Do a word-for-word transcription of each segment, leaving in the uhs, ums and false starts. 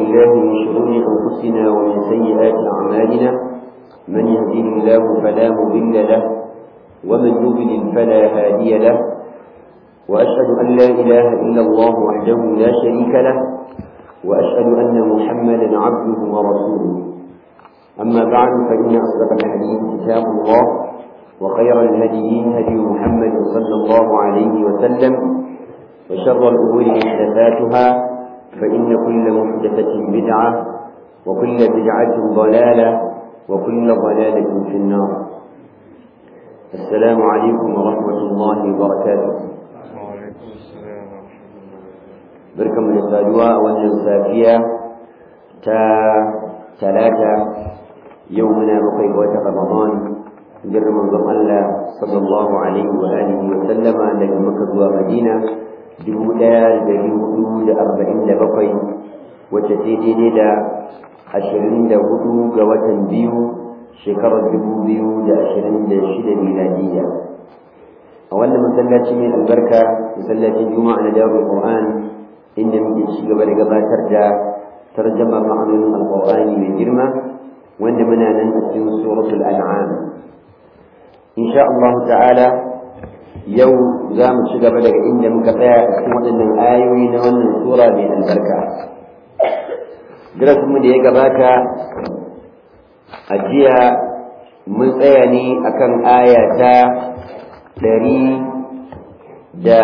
بالله من شرور أنفسنا ومن سيئات أعمالنا من يهديه الله فلا مضل له ومن يضلل فلا هادي له وأشهد أن لا إله إلا الله وحده لا شريك له وأشهد أن محمدا عبده ورسوله أما بعد فإن أصدق الحديث كتاب الله وخير الهدي هدي محمد صلى الله عليه وسلم وشر الأمور محدثاتها فإن كل محدثة بدعة وكل بدعة ضلالة وكل ضلالة في النار. السلام عليكم ورحمة الله وبركاته. وعليكم السلام ورحمة الله. بركم الإسلام والنسافية تا ثلاثة يومنا بقي قوة رمضان جرم الله صلى الله عليه وآله وسلم لك مكة ومدينة dubu ɗaya da dari hudu da arba'in da bakwai wacce ta daidai da ashirin da hudu ga watan biyu shekarar dubu biyu da ashirin da shida miladiyya a wannan masallaci mai albarka masallacin juma'a na darul qur'an inda muke ci gaba da gabatar da tarjama ma'anonin alqur'ani mai girma wanda muna nan a cikin suratul an'am insha Allah ta'ala yau za mu ci gaba daga inda muka tsaya a cikin waɗannan ayoyi na wannan sura mai albarka. Darasinmu da ya gabata a jiya mun tsaya ne akan aya ta ɗari da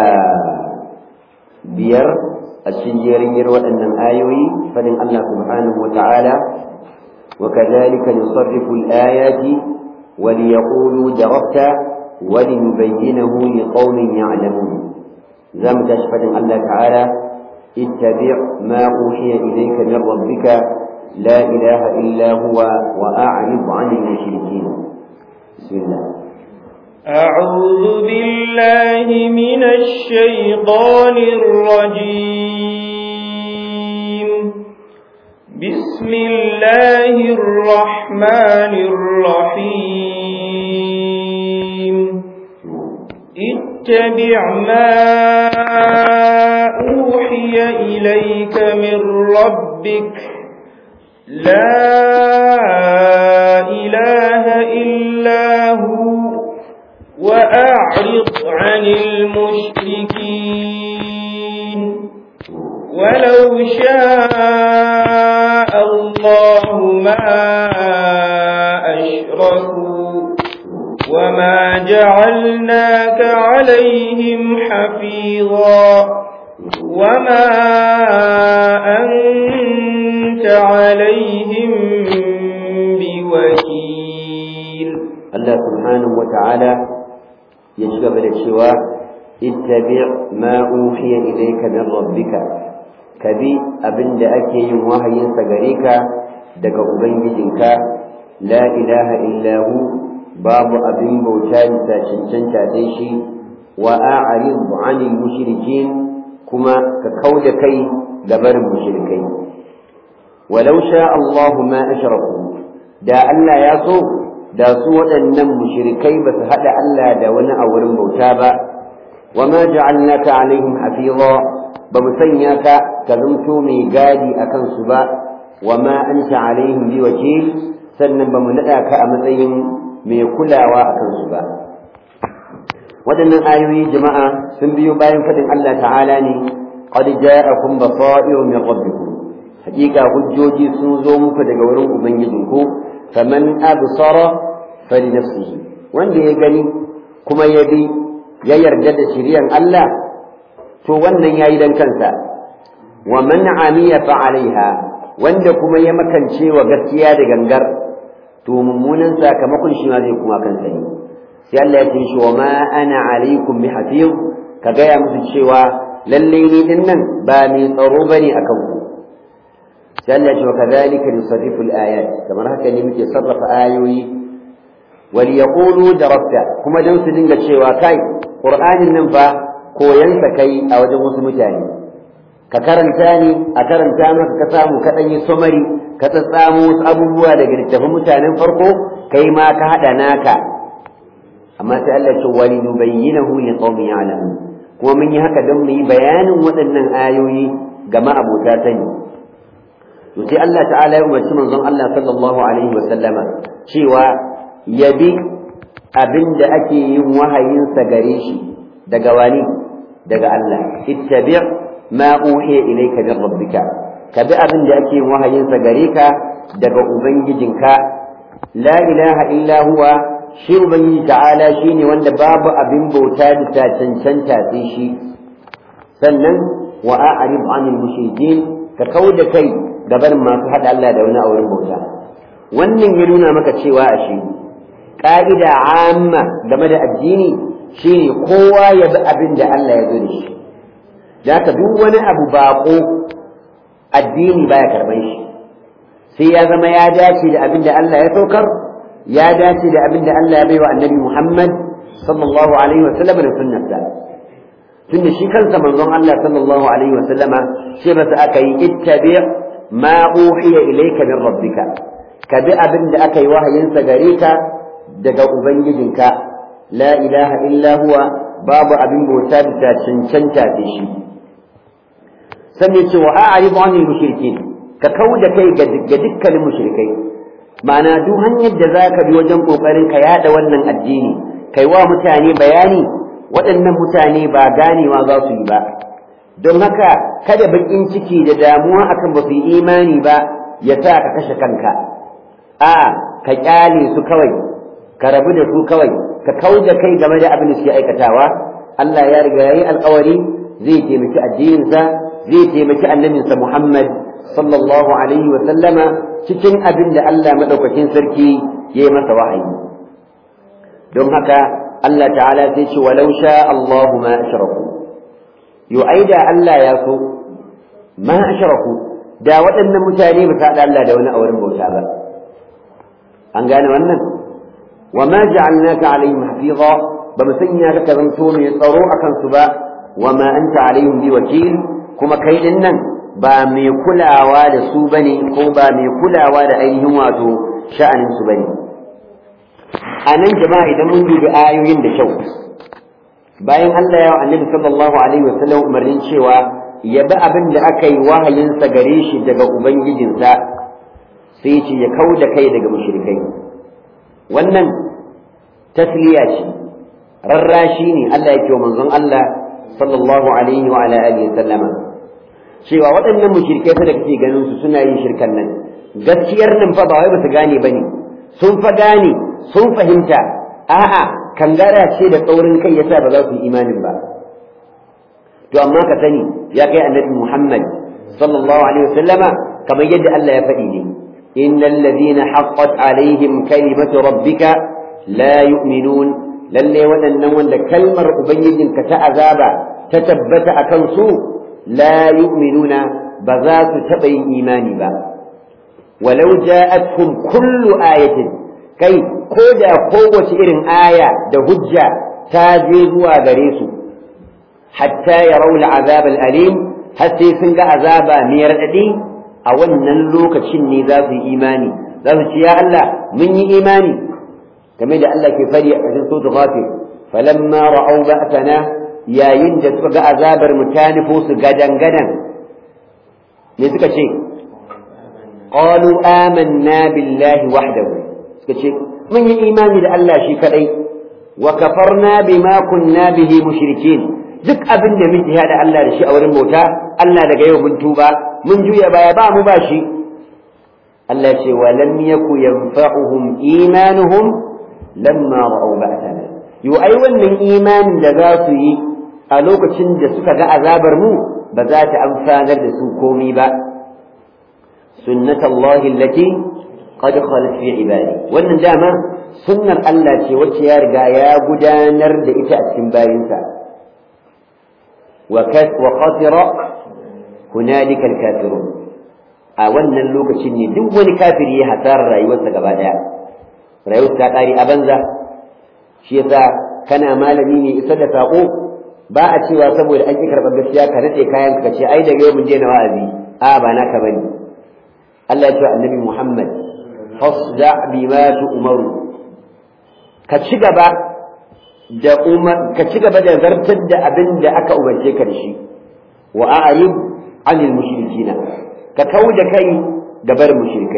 biyar a cikin jerin waɗannan ayoyi fadin Allah subhanahu wa ta'ala wa kadhalika nusarrifu al-ayati wa liyaqulu darabta ولنبينه لقوم يعلمون زم تشفد الله تعالى اتبع ما أوحي إليك من ربك لا إله إلا هو وأعرض عن المشركين بسم الله أعوذ بالله من الشيطان الرجيم بسم الله الرحمن الرحيم اتبع ما أوحي إليك من ربك لا إله إلا هو وأعرض عن المشركين ولو شاء الله ما أشركوا وما جعلناك عليهم حفيظا وما أنت عليهم بوكيل. الله سبحانه وتعالى يشغب الشواء اتبع ما أوحي إليك من ربك كبي أبن دأكي وحي سغريك دك أبنجدك لا إله إلا هو babu abin bauta bisa cancanta dai shi wa a'rid 'anil mushrikin kuma ka kauda kai ga barin mushrikai walau sha Allahu ma ashraku da Allah ya so da su waɗannan mushrikai ba su hada Allah da wani a wurin bauta ba wama ja'alnaka 'alaihim hafiza ba mu sanya ka ka zanto mai gadi akan su ba wama anta 'alaihim biwakil sannan ba mu nada ka a matsayin mai kulawa a kansu ba waɗannan ayoyi jama'a sun biyo bayan faɗin Allah ta'ala ne qad ja'akum basairu min rabbikum hakika hujjoji sun zo muku daga wurin ubangijinku faman absara fali nafsihi wanda ya gani kuma ya bi ya yarda da shiriyan Allah to wannan yayi dan kansa wa man amiya fa alaiha wanda kuma ya makance wa gaskiya da gangar to mummunan sakamakon shi ma zai kuma kansa ne sai Allah ya ce shi wa ma ana alaikum bi hafiz ka gaya musu cewa lalle ni din nan ba mai tsaro bane akan ku sai Allah ya ce wa kadhalika nusarrifu al-ayat kamar haka ne muke sarrafa ayoyi wal yaqulu darabta kuma dan su dinga cewa kai qur'anin nan fa koyan sa kai a wajen wasu mutane ka karanta ni a karanta maka ka samu ka dan yi summary ka tsatsamo wasu abubuwa daga littafin mutanen farko kai ma ka hada naka amma sai Allah ya ce wali nubayyinahu liqaumin ya'lamun kuma mun yi haka don mu yi bayanin waɗannan ayoyi ga ma'abota sani to sai Allah ta'ala ya umarci manzon Allah sallallahu alaihi wa sallama cewa yabi abinda ake yin wahayinsa gare shi daga wani daga Allah ittabi' ma uhiya ilayka min rabbika kabi abinda ake yin wahayinsa gare ka daga ubangijinka la ilaha illa huwa shi ubangiji ta'ala shine wanda babu abin bauta da cancanta sai shi sannan wa a'rid 'anil mushrikeen ka kauda kai gaban masu hada Allah da wani auren bauta wannan ya nuna maka cewa ashe ƙa'ida amma game da addini shine kowa ya bi abin da Allah ya zo da shi zaka duk wani abu baƙo addini baya karban shi sai ya zama ya dace da abin da Allah ya saukar ya dace da abin da Allah ya baiwa annabi Muhammad sallallahu alaihi wa sallam da sunnarsa tunda shi kansa manzon Allah sallallahu alaihi wa sallama sai ba sa aka yi ittabi' ma uhiya ilayka min rabbika ka bi abin da aka yi wahayinsa gare ka daga ubangijinka la ilaha illa huwa babu abin bauta da cancanta da shi sannan ce wa a'ridu 'anil mushrikeen ka kauda kai ga dukkanin mushrikai ma'ana duk hanyar da zaka bi wajen kokarin ka yada wannan addini kai wa mutane bayani waɗannan mutane ba ganewa za su yi ba don haka kada bakin ciki da damuwa akan ba su yi imani ba ya sa ka kashe kanka a ka kyale su kawai ka rabu da su kawai ka kauda kai game da abin da suke aikatawa Allah ya riga yayi alƙawari zai taimaki addininsa zai taimaki annabinsa Muhammad sallallahu alaihi wa sallama cikin abin da Allah madaukakin sarki ya yi masa wahayi don haka Allah ta'ala sai ce walau sha Allahu ma ashraku yo aida Allah ya so ma ashraku da waɗannan mutane ba ta Allah da wani auren bauta ba an gane wannan وما جعلناك عليهم حفيظا بمسنيا لك زنتون يصروا أكن سبا وما أنت عليهم بوكيل كما كيدنا بامي كلا واد سوبني كو بامي كلا واد أيهم واتو شأن سوبني أنا جماعة إذا منذ بآيوين دشو باين الله يا النبي صلى الله عليه وسلم مرين شوا يبقى abin da aka yi wahayinsa gare shi daga ubangijinsa sai ce ya kauda kai daga mushrikai wannan tasliya ce rarrashi ne Allah yake wa manzon Allah sallallahu alaihi wa ala alihi sallama cewa waɗannan mushrikai fa da kake ganin su suna yin shirkan nan gaskiyar nan fa ba wai ba su gane bane sun fa gane sun fahimta a'a kangara ce da tsaurin kai yasa ba za su yi imanin ba to amma ka sani ya kai annabi Muhammad sallallahu alaihi wa sallama kamar yadda Allah ya faɗi ne إن الذين حقت عليهم كلمة ربك لا يؤمنون للي ودنون لكلمة أبيد كتأذابا تتبت أكنسو لا يؤمنون بذات تبي إيمان با ولو جاءتهم كل آية كي كودا قوة إرن آية دهجة تاجيزوا غريسو حتى يروا العذاب الأليم حتى يسنق عذابا ميردين a wannan lokacin ne za su yi imani za su ce ya Allah mun yi imani game da Allah ke fari a cikin suratul ghafir falamma ra'aw ba'tana yayin da suka ga azabar mutanifo su gadan gadan me suka ce qalu amanna billahi wahdahu suka ce mun yi imani da Allah shi kadai wa kafarna bima kunna bihi mushrikeen duk abin da muke hada Allah da shi a wurin bauta Allah daga yau mun tuba mun juya baya ba mu ba shi Allah ce wa lam yaku yanfa'uhum imanuhum lamma ra'aw ba'tana yu ai wannan imanin da za su yi a lokacin da suka ga azabar mu ba za ta amfanar da su komai ba sunnatullahi allati qad khalat fi ibadi wannan dama sunnar Allah ce wacce ya riga ya gudanar da ita a cikin bayinsa wa khasira hunalika alkafirun a wannan lokacin ne duk wani kafiri ya hasarar rayuwarsa gaba daya rayuwarsa ta kare a banza shi yasa kana malami ne isa da sako ba a cewa saboda an ki karɓar gaskiya ka rade kayan ka ce ai daga yau mun je na wa'azi a ba naka bane Allah ya ce annabi Muhammad fasda bima tu'maru ka ci gaba da umar ka ci gaba da zartar da abin da aka umarce ka da shi wa a'rid anil mushrikina ka kauda kai gabar mushrikai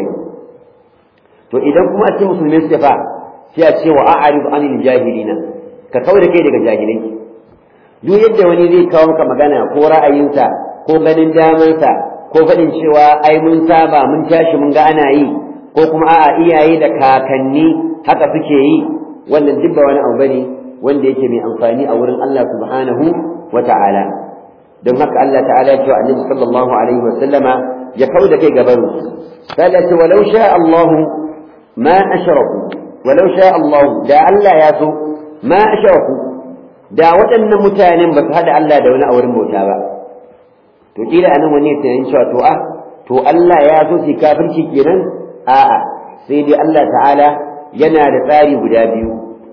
to idan kuma a cikin musulmai suke fa sai a ce wa a'rid anil jahilina ka kawo da kai daga jahilai duk yadda wani zai kawo maka magana ko ra'ayinsa ko ganin damansa ko faɗin cewa ai mun saba mun tashi mun ga ana yi ko kuma a'a iyaye da kakanni haka suke yi wannan duk ba wani abu bane wanda yake mai amfani a wurin Allah subhanahu wa ta'ala don haka Allah ta'ala ya ce wa Annabi sallallahu alaihi wa sallama ya kauda kai gaban sai ya ce walau sha Allah ma ashraku walau sha Allah da Allah ya so ma ashraku da waɗannan mutanen ba su hada Allah da wani a wurin bauta ba to kila anan wani ya tunanin cewa to a to Allah ya so su kafirci kenan a'a sai dai Allah ta'ala yana da tsari guda biyu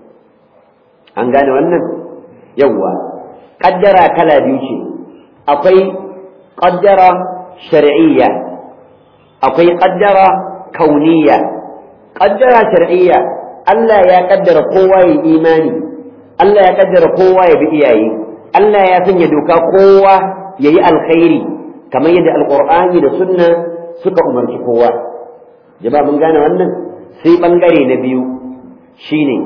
an gane wannan yawwa kaddara kala biyu ce akwai kaddara shar'iyya akwai kaddara kauniyya kaddara shar'iyya Allah ya kaddara kowa ya imani Allah ya kaddara kowa ya bi iyaye Allah ya sanya doka kowa yayi alkhairi kamar yadda alqur'ani da sunna suka umarci kowa jama'a mun gane wannan sai bangare na biyu shine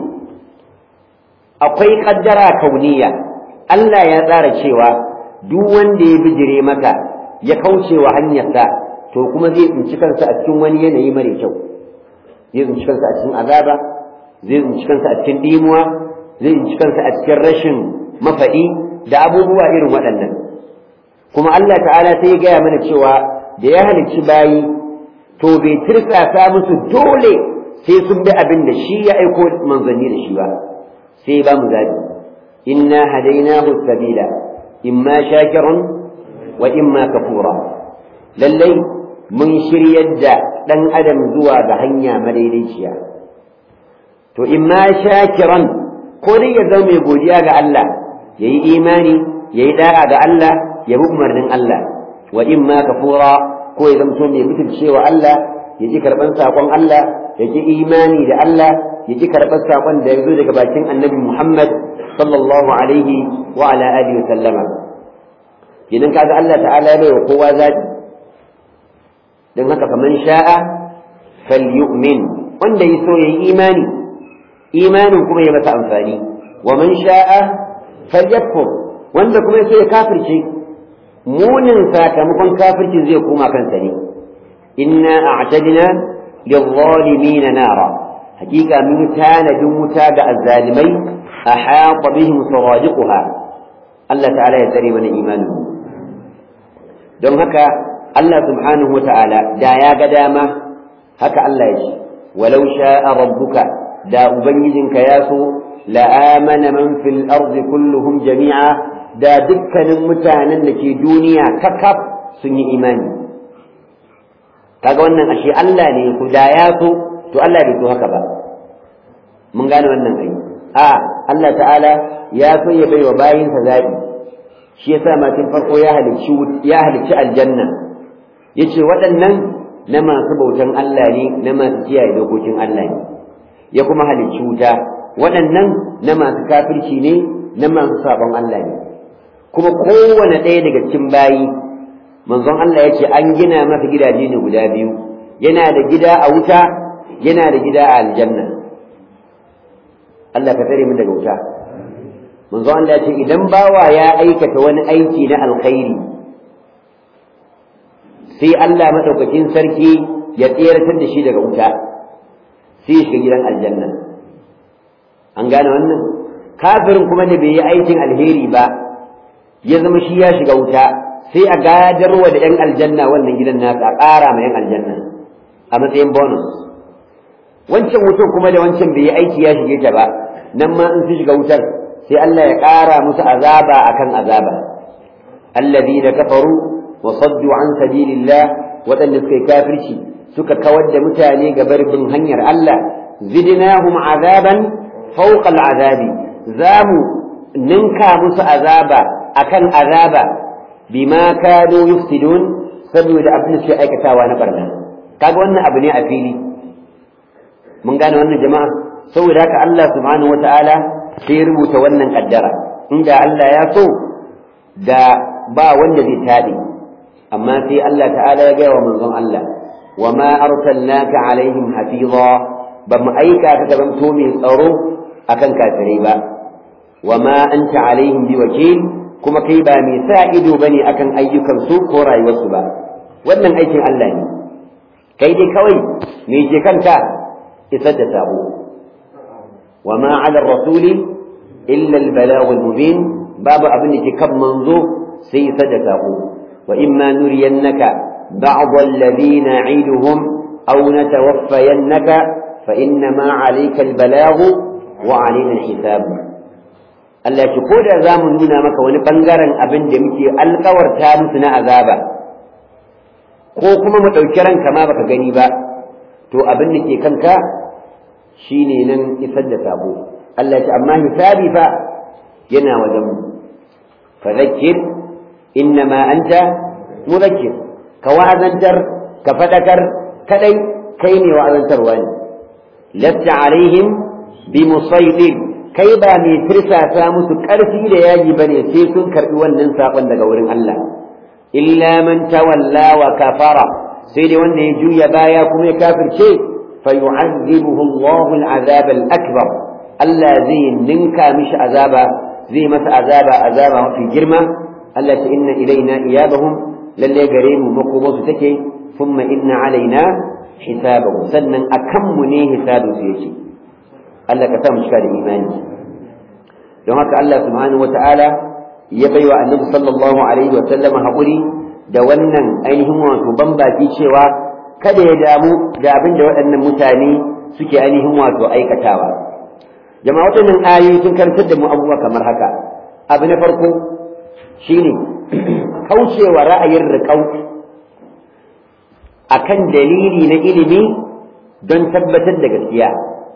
akwai kaddara kauniya Allah ya tsara cewa duk wanda ya bijire maka ya kauce wa hanyarsa to kuma zai tsinci kansa a cikin wani yanayi mare kyau zai tsinci kansa a cikin azaba zai tsinci kansa a cikin dimuwa zai tsinci kansa a cikin rashin mafaɗi da abubuwa irin waɗannan kuma Allah ta'ala sai ya gaya mana cewa da ya halicci bayi to bai tirsasa musu dole sai sun bi abin da shi ya aiko manzanni da shi ba sai ba mu zabi inna hadainahu sabila imma shakirun wa imma kafura lallai mun shiryar da dan adam zuwa ga hanya madaidaiciya to imma shakiran ko dai ya zama mai godiya ga Allah yayi imani yayi da'a ga Allah ya bi umarnin Allah wa imma kafura ko ya zama mai mutuncewa Allah ya ji karban sakon Allah ya ji imani da Allah ya ji karɓar saƙon da ya zo daga bakin annabi Muhammad sallallahu alaihi wa ala alihi wa sallama idan kaga Allah ta'ala ya bai wa kowa zaɓi don haka faman sha'a falyu'min wanda ya so yayi imani imanin kuma ya masa amfani wa man sha'a falyakfur wanda kuma ya so ya kafirce munin sakamakon kafircin zai koma kansa ne inna a'tadna lil-zalimin nara hakika mun tanadin wuta ga azzalimai ahata bihim suradiquha Allah ta'ala ya tsare mana imanin don haka Allah subhanahu wa ta'ala da ya ga dama haka Allah ya ce walau sha'a rabbuka da ubangijinka ya so la amana man fil ardi kulluhum jami'a da dukkanin mutanen da ke duniya kakaf sun yi imani kaga wannan ashe Allah ne ku da ya so to Allah bai so haka ba mun gane wannan ai a Allah ta'ala ya so ya bai wa bayinsa zabi shi yasa matin farko ya halicci ya halicci aljanna yace waɗannan na masu bautan Allah ne na masu kiyaye dokokin Allah ne ya kuma halicci wuta waɗannan na masu kafirci ne na masu sabon Allah ne kuma kowane ɗaya daga cikin bayi manzon Allah yace an gina masa gidaje ne guda biyu yana da gida a wuta yana da gida a aljanna Allah ka tsare mu daga wuta manzo Allah ya ce idan bawa ya aikata wani aiki na alkhairi sai Allah madaukakin sarki ya tsiratar da shi daga wuta sai ya shiga gidan aljanna an gane wannan kafirin kuma da bai yi aikin alheri ba ya zama shi ya shiga wuta sai a gadarwa da yan aljanna wannan gidan nasu a ƙara ma yan aljanna a matsayin bonus wancan wutar kuma da wancan bai yi aiki ya shige ta ba nan ma in su shiga wutar sai Allah ya ƙara musu azaba akan azaba alladhina kafaru wa saddu an sabilillah waɗanda suka yi kafirci suka kawar da mutane ga barin hanyar Allah zidnahum azaban fawqa al'azabi zamu ninka musu azaba akan azaba bima kanu yufsidun saboda abin da suke aikatawa na barna kaga wannan abu ne a fili mun gane wannan jama'a saboda haka Allah subhanahu wataala sai ya rubuta wannan kaddara inda Allah ya so da ba wanda zai tabi amma sai Allah ta'ala ya gaya wa manzon Allah وما أرسلناك عليهم حفيظا بمأيكا كتبن تومي الأرو أكن كافريبا وما أنت عليهم بوكيل كما كيبا مساعد بني أكن أيكم سوق وراي وصبا wannan aikin Allah ne kai dai kawai me ke kanka isar da sabo wama ala rasuli illa al balagh al mubin babu abin da ke kan manzo sai isar da sabo wa imma nuriyannaka ba'd alladhi na'iduhum aw natawaffayannaka fa inna ma alayka al balagh wa alayna al hisab Allah ya ko da zamu nuna maka wani bangaren abin da muke alƙawarta musu na azaba ko kuma mu ɗauki ranka ma baka gani ba to abin da ke kanka shine nan isar da sabo Allah ya amma hisabi fa yana wajen mu fadhakkir innama anta mudhakkir ka wa'azantar ka fadakar kadai kai ne wa'azantarwa ne lasta alaihim bimusaytir kai ba mai tirsasa musu ƙarfi da yaji bane sai sun karbi wannan sakon daga wurin Allah illa man tawalla wa kafara sai dai wanda ya juya baya kuma ya kafirce fa yu'azzibuhu Allahu al-azab al-akbar Allah zai ninka mishi azaba zai masa azaba azaba mafi girma Allah ta inna ilaina iyabahum lalle gare mu makomo su take thumma inna alaina hisabahum sannan akan mu ne hisabu su yake Allah ka sa mu cika da imani don haka Allah subhanahu wataala ya baiwa annabi sallallahu alaihi wa sallam haƙuri da wannan ainihin wato bambaki cewa kada ya damu da abin da waɗannan mutane suke ainihin wato aikatawa jama'a waɗannan ayoyi sun karantar da mu abubuwa kamar haka abu na farko shine kaucewa ra'ayin riƙau akan dalili na ilimi don tabbatar da gaskiya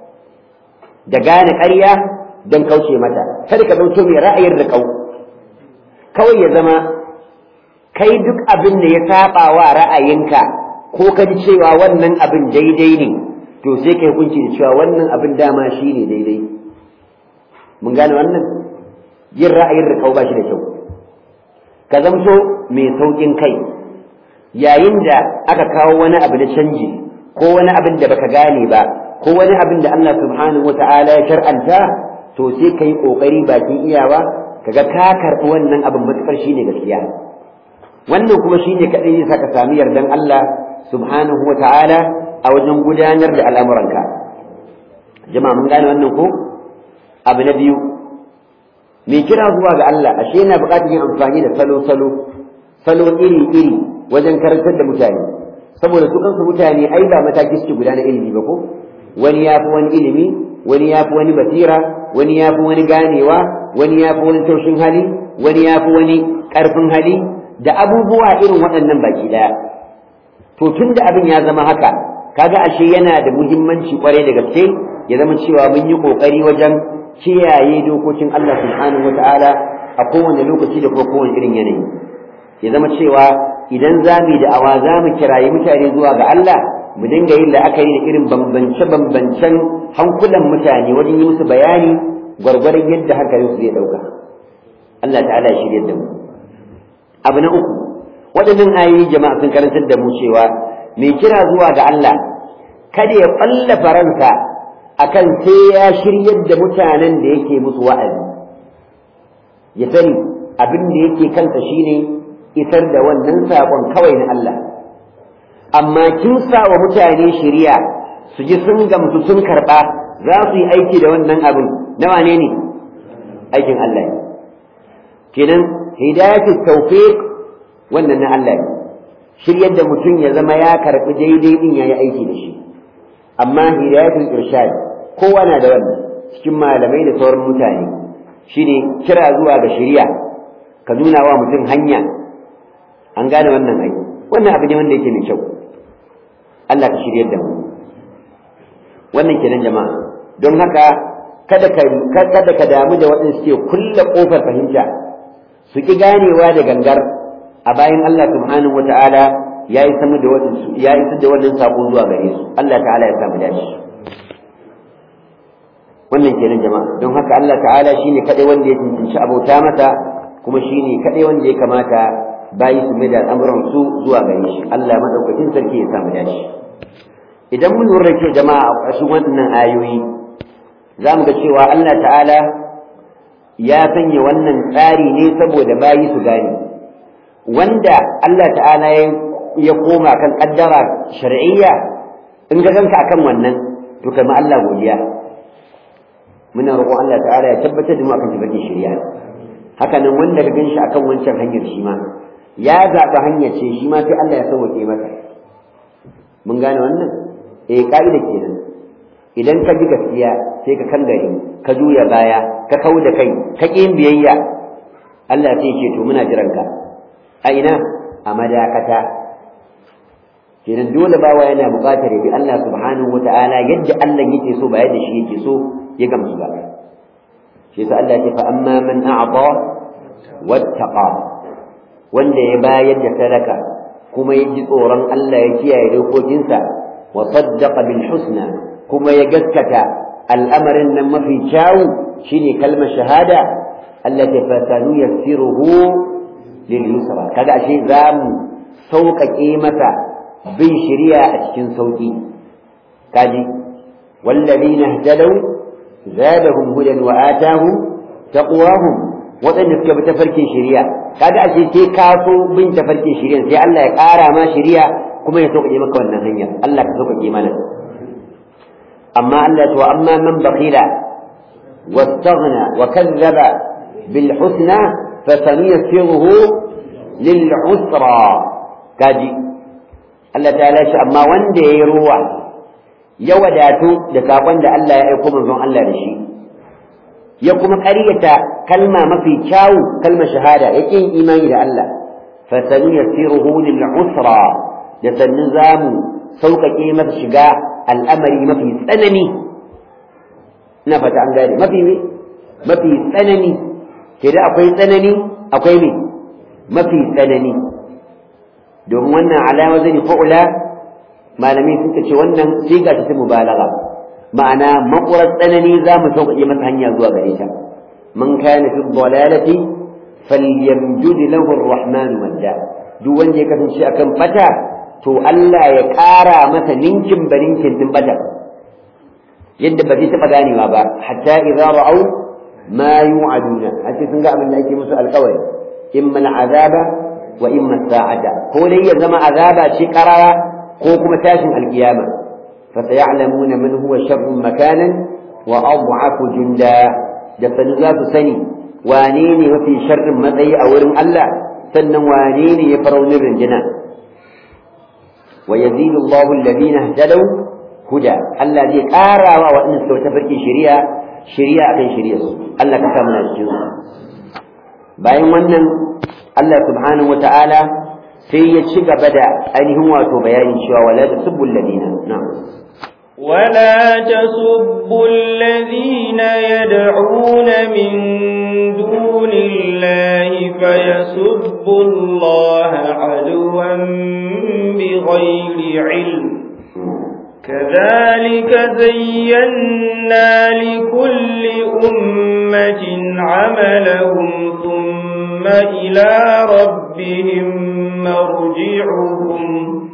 da gane ƙarya don kauce mata kada ka zauto mai ra'ayin riƙau kawai ya zama kai duk abin da ya saba wa ra'ayinka ko ka ji cewa wannan abin daidai ne to sai kai hukunci da cewa wannan abin dama shi ne daidai mun gane wannan yin ra'ayin riƙau ba shi da kyau ka zamto mai sauƙin kai yayin da aka kawo wani abu na canji ko wani abin da baka gane ba ko wani abin da Allah subhanahu wata'ala ya shar'anta to sai kai kokari bakin iyawa kaga ka karɓi wannan abin matukar shine gaskiya wannan kuma shine kadai zai saka sami yardan Allah subhanahu wata'ala a wajen gudanar da al'amuranka jama'a mun gane wannan ko abu na biyu mai kira zuwa ga Allah ashe yana buƙatar yin amfani da salo salo salo iri iri wajen karantar da mutane saboda su kansu mutane ai ba mataki suke gudanar ilimi ba ko wani ya fi wani ilimi wani ya fi wani basira wani ya fi wani ganewa wani ya fi wani taushin hali wani ya fi wani ƙarfin hali da abubuwa irin waɗannan baki ɗaya to tun da abin ya zama haka kaga ashe yana da muhimmanci ƙwarai da gaske ya zama cewa mun yi ƙoƙari wajen kiyaye dokokin Allah subhanahu wata'ala a kowane lokaci da kuma kowane irin yanayi ya zama cewa idan za mu yi da'awa za mu kirayi mutane zuwa ga Allah mu dinga yin la'akari da irin bambance-bambancen hankulan mutane wajen yi musu bayani gwargwaron yadda hankalinsu zai ɗauka Allah ta'ala ya shirya da mu abu na uku waɗannan ayoyi jama'a sun karantar da mu cewa mai kira zuwa ga Allah kada ya ƙwalla faransa akan sai ya shiryar da mutanen da yake musu wa'azi ya sani abin da yake kansa shine isar da wannan saƙon kawai na Allah amma kin sa wa mutane shiriya su ji sun gamsu sun karɓa za su yi aiki da wannan abin na wane ne aikin Allah ne kenan hidayatul tawfiq wannan na Allah ne shiryar da mutum ya zama ya karɓi daidai din yayi aiki da shi amma hidayatul irshad kowa na da wannan cikin malamai da sauran mutane shine kira zuwa ga shiriya ka nuna wa mutum hanya an gane wannan ai wannan abu ne wanda yake mai kyau Allah ka shiryar da mu wannan kenan jama'a don haka kada ka kada ka damu da waɗanda suke kulle kofar fahimta su ki ganewa da gangar a bayan Allah subhanahu wata'ala ya yi sama da waɗansu ya isar da wannan sako zuwa gare su Allah ta'ala ya samu dace wannan kenan jama'a don haka Allah ta'ala shine kadai wanda ya tantance abauta masa kuma shine kadai wanda ya kamata bayi su mai da al'amuran su zuwa gare shi Allah madaukakin sarki ya samu dashi idan mun lura da jama'a a ƙarshen wannan ayoyi za mu ga cewa Allah ta'ala ya sanya wannan tsari ne saboda bayi su gane wanda Allah ta'ala ya koma kan kaddara shar'iyya in ga ganka akan wannan to kai ma Allah godiya muna roƙon Allah ta'ala ya tabbatar da mu akan tabbacin shari'a haka nan wanda ka ganshi akan wancan hanyar shi ma ya zaɓi hanyar ce shi ma sai Allah ya sauke masa mun gane wannan eh ka'ida kenan idan ka ji gaskiya sai ka kangare ka juya baya ka kau da kai ka ƙi biyayya Allah sai ce to muna jiran ka a ina a madakata kenan dole bawa yana buƙatar ya bi Allah subhanahu wata'ala yadda Allah yake so ba yadda shi yake so ya gamsu ba shi yasa Allah ya ce fa amma man a'ta wattaqa wanda ya bayar da sadaka kuma ya ji tsoron Allah ya kiyaye dokokinsa wa saddaqa bil husna kuma ya gaskata al'amarin nan mafi kyawu shine kalmar shahada Allah ya fasanu yassiruhu lil yusra kaga ashe zamu sauƙaƙe masa bin shari'a a cikin sauƙi kaji wallazina ihtadaw zadahum hudan wa atahum taqwahum wadanda suka bi tafarkin shari'a kaga ashe sai ka so bin tafarkin shari'a sai Allah ya ƙara ma shari'a kuma ya sauƙaƙe maka wannan hanya Allah ka sauƙaƙe mana amma Allah to amma man bakhila wastaghna wa kadzaba bil husna fasanuyassiruhu lil usra kaji Allah ta'ala shi amma wanda yayi ruwa ya wadatu da sakon da Allah ya aika manzon Allah da shi ya kuma ƙaryata kalma mafi kyawu kalmar shahada yake yin imani da Allah fasanuyassiruhu lil usra da sannin zamu sauƙaƙe masa shiga al'amari mafi tsanani ina fata an gane mafi mafi tsanani ke da akwai tsanani akwai me mafi tsanani domin wannan alama zai fa'ula malamai suka ce wannan siga ta ta mubalagha ma'ana makurar tsanani za mu sauƙaƙe masa hanya zuwa gare ta man kana fi dhalalati falyamjud lahu ar-rahman madda duk wanda ya kasance akan bata to Allah ya ƙara masa ninkin barinkin din bata yadda ba zai taɓa ganewa ba hatta idza ra'aw ma yu'aduna hace sun ga abin da ake musu alƙawari imma al'azaba wa imma sa'ada ko dai ya zama azaba ce karara ko kuma tashin alkiyama fa sayalamuna man huwa sharrun makanan wa ad'afu junda da sanu za su sani wane ne mafi sharrin matsayi a wurin Allah sannan wane ne ya faraunin rinjina wa yazidu Allahu alladhina ihtadaw huda Allah zai karawa waɗanda suka tafarki shari'a shari'a akan shari'a su Allah ka sa mu cikin su bayan wannan Allah subhanahu wata'ala sai ya ci gaba da ainihin wato bayani cewa wala tasubbu alladhina na'am ولا تسبوا الذين يدعون من دون الله فيسبوا الله عدوا بغير علم كذلك زينا لكل أمة عملهم ثم إلى ربهم مرجعهم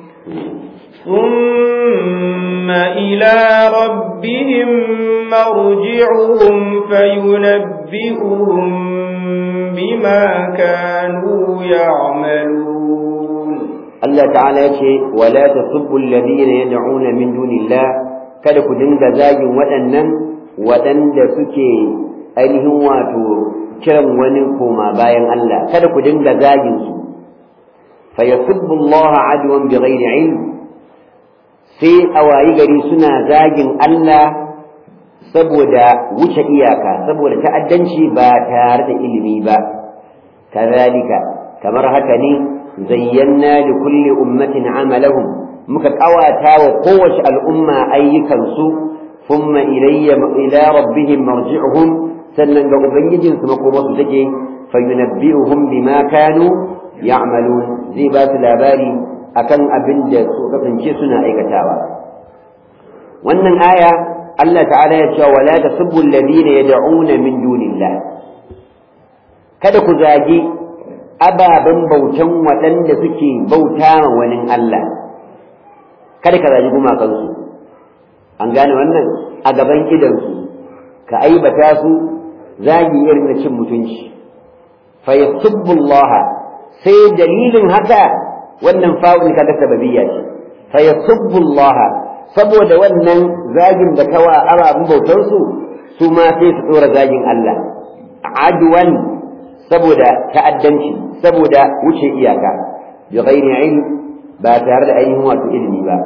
ثم إلى ربهم مرجعهم فينبئهم بما كانوا يعملون الله تعالى يقول ولا تسبوا الذين يدعون من دون الله kada ku dinga zagin waɗannan waɗanda suke ainihin wato kiran wani koma bayan Allah kada ku dinga zagin su fa yasubbu Allah adwan bighairi ilm sai a wayi gari suna zagin Allah saboda wuce iyaka saboda ta'addanci ba tare da ilimi ba kazalika kamar haka ne zayyana li kulli ummatin amalahum muka kawata wa kowace al'umma ayyukansu thumma ilayya ila rabbihim marji'uhum sannan ga ubangijin su makoma su take fayunabbi'uhum bima kanu ya'malun zai ba su labari akan abin da su kasance suna aikatawa wannan aya Allah ta'ala ya ce wala tasubbu alladhina yad'una min dunillah kada ku zagi ababen bautan waɗanda suke bauta ma wani Allah kada ka zagi gumakansu an gane wannan a gaban idansu ka aibata su zagi irin na cin mutunci fa yasubbu Allah sai dalilin haka wannan fa'ul kaga sababiyya ce fa yasubbu Allah saboda wannan zagin da kawa ababen bautar su su ma sai su dora zagin Allah adwan saboda ta'addanci saboda wuce iyaka bi ghairi ilm ba tare da ainihin wato ilimi ba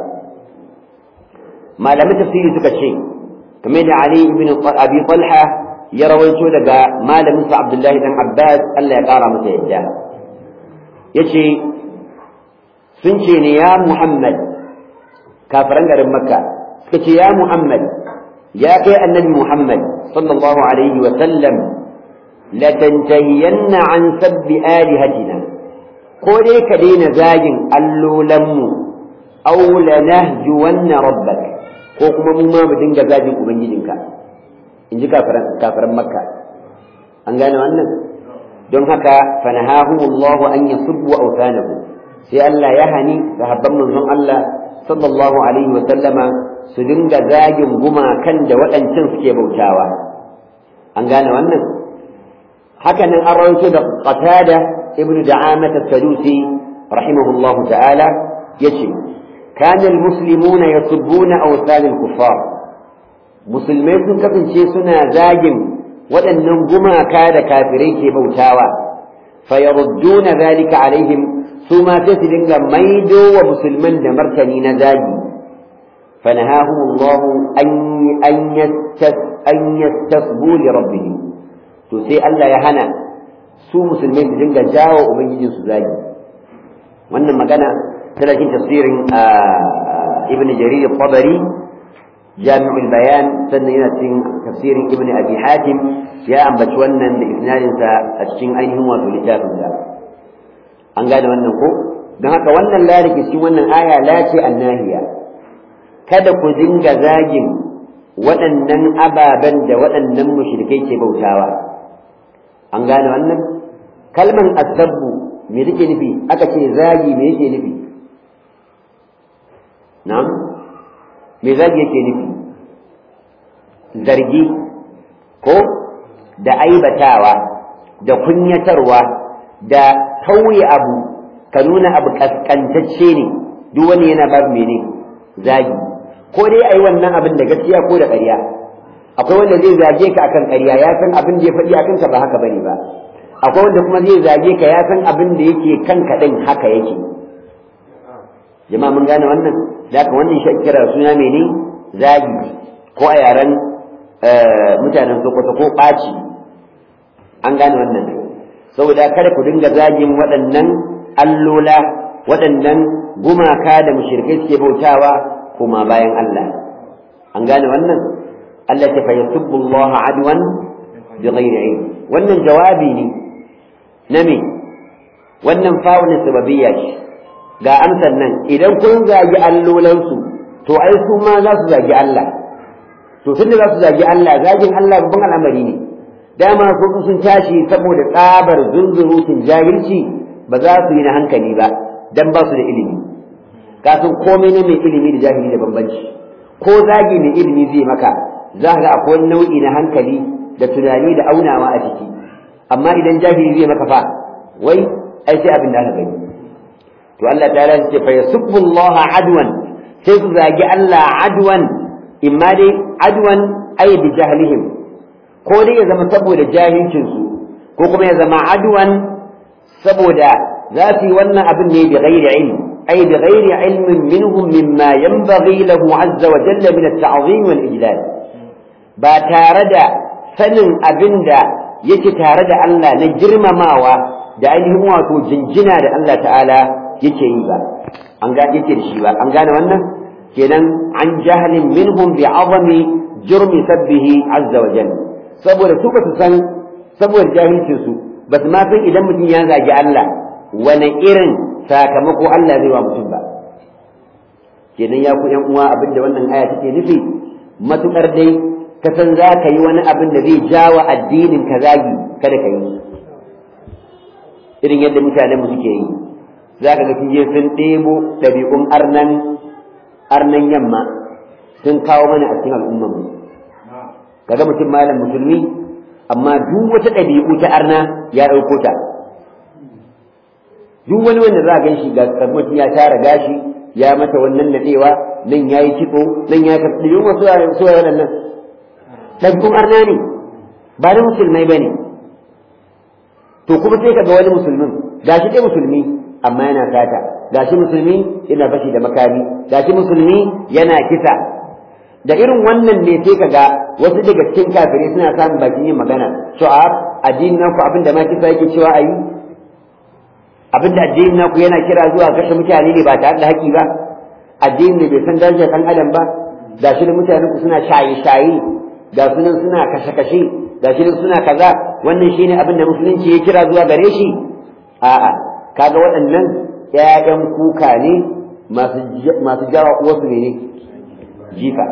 malamin tafsiri suka ce kamar da Ali ibn Abi Talha ya rawaito daga malamin sa Abdullahi dan Abbas Allah ya kara masa yadda yace sun ce ne ya Muhammad kafiran garin Makka suka ce ya Muhammad ya kai annabi Muhammad sallallahu alaihi wa sallam la tantahiyanna an sabbi alihatina ko dai ka daina zagin allolanmu aw la nahjuwanna rabbak ko kuma mu ma mu dinga zagin ubangijinka in ji kafiran kafiran Makka an gane wannan don haka fanahahu Allah an yasubbu awthanahu sai Allah ya hani sahabban manzon Allah sallallahu alaihi wa sallama su dinga zagin gumakan da waɗancan suke bautawa an gane wannan haka nan an rawaito da Qatada ibn Da'amah as-Sadusi rahimahullahu ta'ala yace kana al-muslimuna yasubbuna awthan al-kuffar musulmai sun kasance suna zagin waɗannan gumaka da kafirai ke bautawa fayarudduna zalika alaihim su ma sai su dinga maido wa musulman da martani na zagi fanahahum Allah an an yastas an yastasbu li rabbihim to sai Allah ya hana su musulmai su dinga jawo ubangijin su zagi wannan magana tana cikin tafsirin ibn jarir al-tabari جامع البيان سنة ينسين تفسير ابن أبي حاتم يا أم بتشونا بإثنان سأتشين أينهم وتلتاب الله أن قال وأنكو دهك وأن لا لكسي وأن آية لا شيء الناهية كذا كذنج زاجم وأن أبا بند وأن مشركي بوتاوا أن قال وأن كلمة السب ميرجي نبي أكشي زاجي ميرجي نبي نعم me zagi yake nufi zargi ko da aibatawa da kunyatarwa da tauye abu ka nuna abu kaskantacce ne duk wani yana babu mene zagi ko dai ai wannan abin da gaskiya ko da ƙarya akwai wanda zai zage ka akan ƙarya ya san abin da ya faɗi akan ka ba haka bane ba akwai wanda kuma zai zage ka ya san abin da yake kanka din haka yake jama'a mun gane wannan da wannan shi kira suna mene zagi ko a yaren mutanen Sokoto ko ɓaci an gane wannan saboda kada ku dinga zagin waɗannan allola waɗannan gumaka da mushrikai suke bautawa kuma bayan Allah an gane wannan Allah ta fayyasubbu Allah adwan bi ghairi ilm wannan jawabi ne na me wannan fa'ulin sababiyya ce ga amsar nan idan kun zagi allolansu to ai su ma za su zagi Allah to tunda za su zagi Allah zagin Allah babban al'amari ne dama su sun tashi saboda tsabar zunzurutun jahilci ba za su yi na hankali ba dan ba su da ilimi kafin komai ne mai ilimi da jahili da bambanci ko zagi mai ilimi zai maka za ka ga akwai nau'i na hankali da tunani da aunawa a ciki amma idan jahili zai maka fa wai ai sai abin da aka gani to Allah ta'ala ce fa yasubbu Allah adwan sai su zagi Allah adwan imma dai adwan ay bi jahlihim ko dai ya zama saboda jahilcin su ko kuma ya zama adwan saboda za su yi wannan abin ne bi ghairi ilm ay bi ghairi ilmin minhum mimma yanbaghi lahu azza wa jalla min at-ta'zim wal ijlal ba tare da sanin abin da yake tare da Allah na girmamawa da ainihin wato jinjina da Allah ta'ala yake yi ba an ga yake da shi ba an gane wannan kenan an jahlin minhum bi azami jurmi sabbihi azza wa jalla saboda su ba su san saboda jahilcin su ba su ma san idan mutum ya zagi Allah wani irin sakamako Allah zai wa mutum ba kenan ya ku yan uwa abinda wannan aya take nufi matukar dai ka san za ka yi wani abin da zai jawa addinin ka zagi kada ka yi irin yadda mutanen mu suke yi za ka ga je sun ɗebo ɗabi'un arnan arnan yamma sun kawo mana a cikin al'ummar mu kaga mutum malam musulmi amma duk wata ɗabi'u ta arna ya ɗauko ta duk wani wanda za a gan shi ga mutum ya tara gashi ya mata wannan nadewa nan yayi kitso nan ya karɓi yin wasu su waɗannan ɗabi'un arna ne ba na musulmai bane to kuma sai kaga wani musulmin gashi dai musulmi amma yana sata gashi musulmi yana fashi da makami gashi musulmi yana kisa da irin wannan ne sai kaga wasu daga cikin kafirai suna samun bakin yin magana to a addinin naku abinda ma kisa yake cewa ayi abinda addinin naku yana kira zuwa kashe mutane ne ba tare da haƙi ba addinin ne bai san darajar ɗan adam ba gashi da mutanen ku suna shaye-shaye ga su nan suna kashe-kashe gashi nan suna kaza wannan shine abin da musulunci ya kira zuwa gare shi a'a kaga waɗannan ƴaƴan kuka ne masu masu jawa uwarsu ne jifa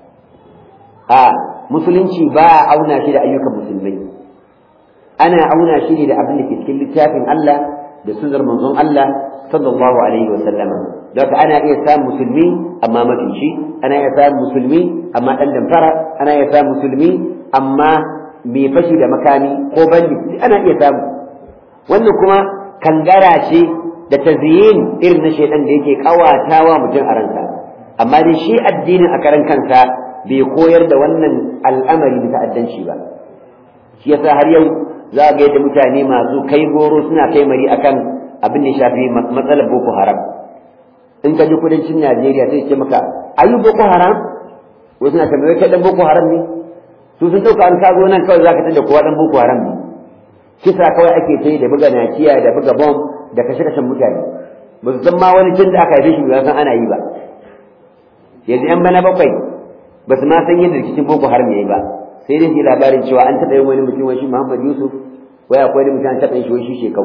a musulunci ba a auna shi da ayyukan musulmai ana auna shi ne da abin da ke cikin littafin Allah da sunnar manzon Allah sallallahu alaihi wa sallama don haka ana iya samun musulmi amma mafici ana iya samun musulmi amma dan damfara ana iya samun musulmi amma mai fashi da makami ko bandi ana iya samu wannan kuma kangara ce da tazyin irin na shaidan da yake kawatawa mutum a ransa amma dai shi addinin a karan kansa bai koyar da wannan al'amari da ta'addanci ba shi yasa har yau za ga yadda mutane masu kai goro suna kai mari akan abin da ya shafi matsalar boko haram in ka ji kudancin Najeriya sai ce maka ayu boko haram wasu na tambaye kai dan boko haram ne su sun dauka an kago nan kawai zaka tada kowa dan boko haram ne kisa kawai ake ta yi da buga nakiya da buga bom da kashe kashen mutane ba su san ma wani tun da aka haife shi ba san ana yi ba yanzu yan bana bakwai ba su ma san yadda rikicin boko haram yayi ba sai dai shi labarin cewa an taɓa yin wani mutum wani shi Muhammad Yusuf wai akwai wani mutum an taɓa yin shi wani shi shekau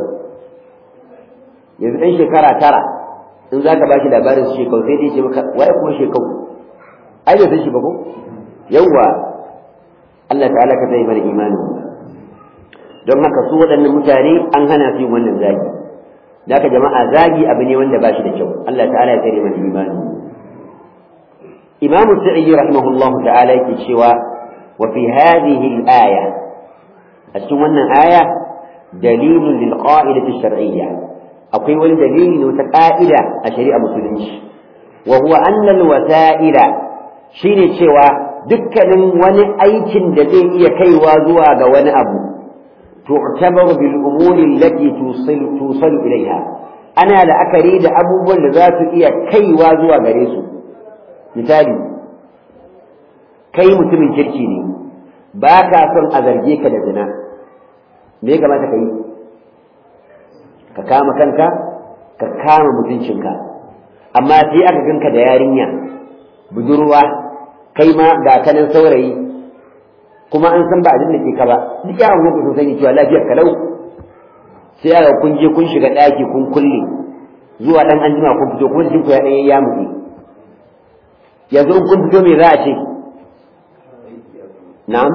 yanzu ɗan shekara tara in za ka ba shi labarin su shekau sai dai ce maka wai kuma shekau ai bai san shi ba ko yawwa Allah ta'ala ka zai mana imanin don haka su waɗannan mutane an hana su yin wannan zagi da haka jama'a zagi abu ne wanda ba shi da kyau Allah ta'ala ya tsare mana imanin Imam Sa'idi rahimahullahu ta'ala yake cewa wa fi hadhihi al-aya a cikin wannan aya dalilun lil qa'idati shar'iyya akwai wani dalili ne wata ka'ida a shari'a musulunci wa huwa anna al-wasa'ila shine cewa dukkanin wani aikin da zai iya kaiwa zuwa ga wani abu tu'tabaru bil umuri allati tusilu tusalu ilaiha ana la'akari da abubuwan da za su iya kaiwa zuwa gare su misali kai mutumin kirki ne ba ka son a zarge ka da zina me ya kamata ka yi ka kama kanka ka kama mutuncinka amma sai aka ganka da yarinya budurwa kai ma ga kanan saurayi kuma an san ba a dinda ke ka ba duk yaran ku sun sani cewa lafiyar kalau sai aka kun je kun shiga daki kun kulle zuwa dan anjima kun fito kun jin ku ya dan ya mutse yanzu in kun fito me za a ce na'am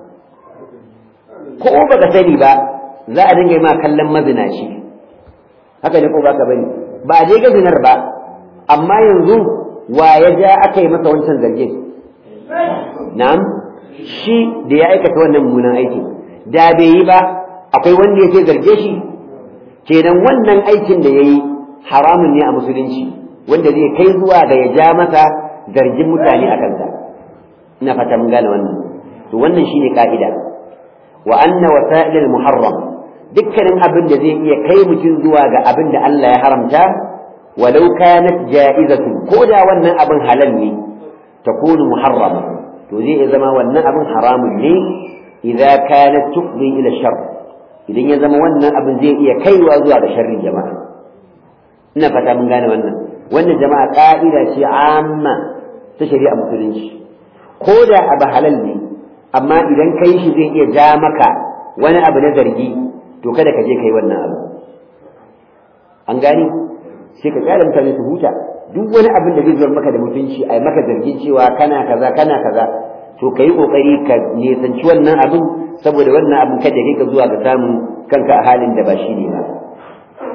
ko baka sani ba za a dinga yi ma kallon mazinaci haka ne ko baka bane ba je ga zinar ba amma yanzu wa ya ja aka yi masa wancan zargin na'am shi da ya aikata wannan munan aiki da bai yi ba akwai wanda ya ce zarge shi kenan wannan aikin da yayi haramun ne a musulunci wanda zai kai zuwa ga ya ja masa zargin mutane a kansa ina fata mun gane wannan to wannan shine ka'ida wa anna wasa'il al-muharram dukkanin abin da zai iya kai mutum zuwa ga abin da Allah ya haramta walau kanat ja'izatun ko da wannan abin halal ne takunu muharrama to zai zama wannan abin haramun ne idza kanat tufdi ila shar idan ya zama wannan abin zai iya kaiwa zuwa ga sharri jama'a ina fata mun gane wannan wannan jama'a ka'ida ce amma ta shari'a musulunci ko da abu halal ne amma idan kai shi zai iya ja maka wani abu na zargi to kada ka je kai wannan abu an gani sai ka kyale mutane su huta duk wani abin da zai zuwa maka da mutunci ai maka zargin cewa kana kaza kana kaza to kai kokari ka nisanci wannan abin saboda wannan abin kada kai ka zuwa ga samun kanka a halin da ba shi ne ba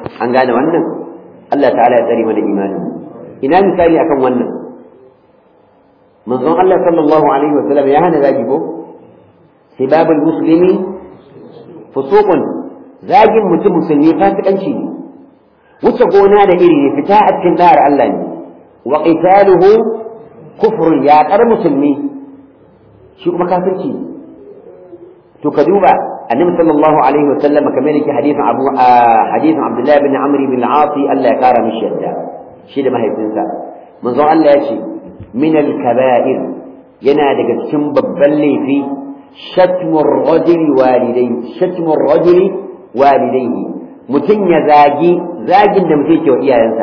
an gane wannan Allah ta'ala ya tsare mana imani ina misali akan wannan manzon Allah sallallahu alaihi wa sallam ya hana zagi ko sibabul muslimi fusuqun zagin mutum musulmi fasikanci ne wuce gona da iri ne fita a cikin da'ar Allah ne wa qitaluhu kufrun ya kar musulmi shi kuma kafirci ne to ka duba annabi sallallahu alaihi wa sallam kamar yake hadisin abu hadisin Abdullah ibn Amr ibn al-As Allah ya kara mishi yadda shi da mahaifinsa manzon Allah ya ce min al-kaba'ir yana daga cikin babban laifi shatmur rajuli walidayhi shatmur rajuli walidayhi mutum ya zagi zagin da mutum ke wa iyayensa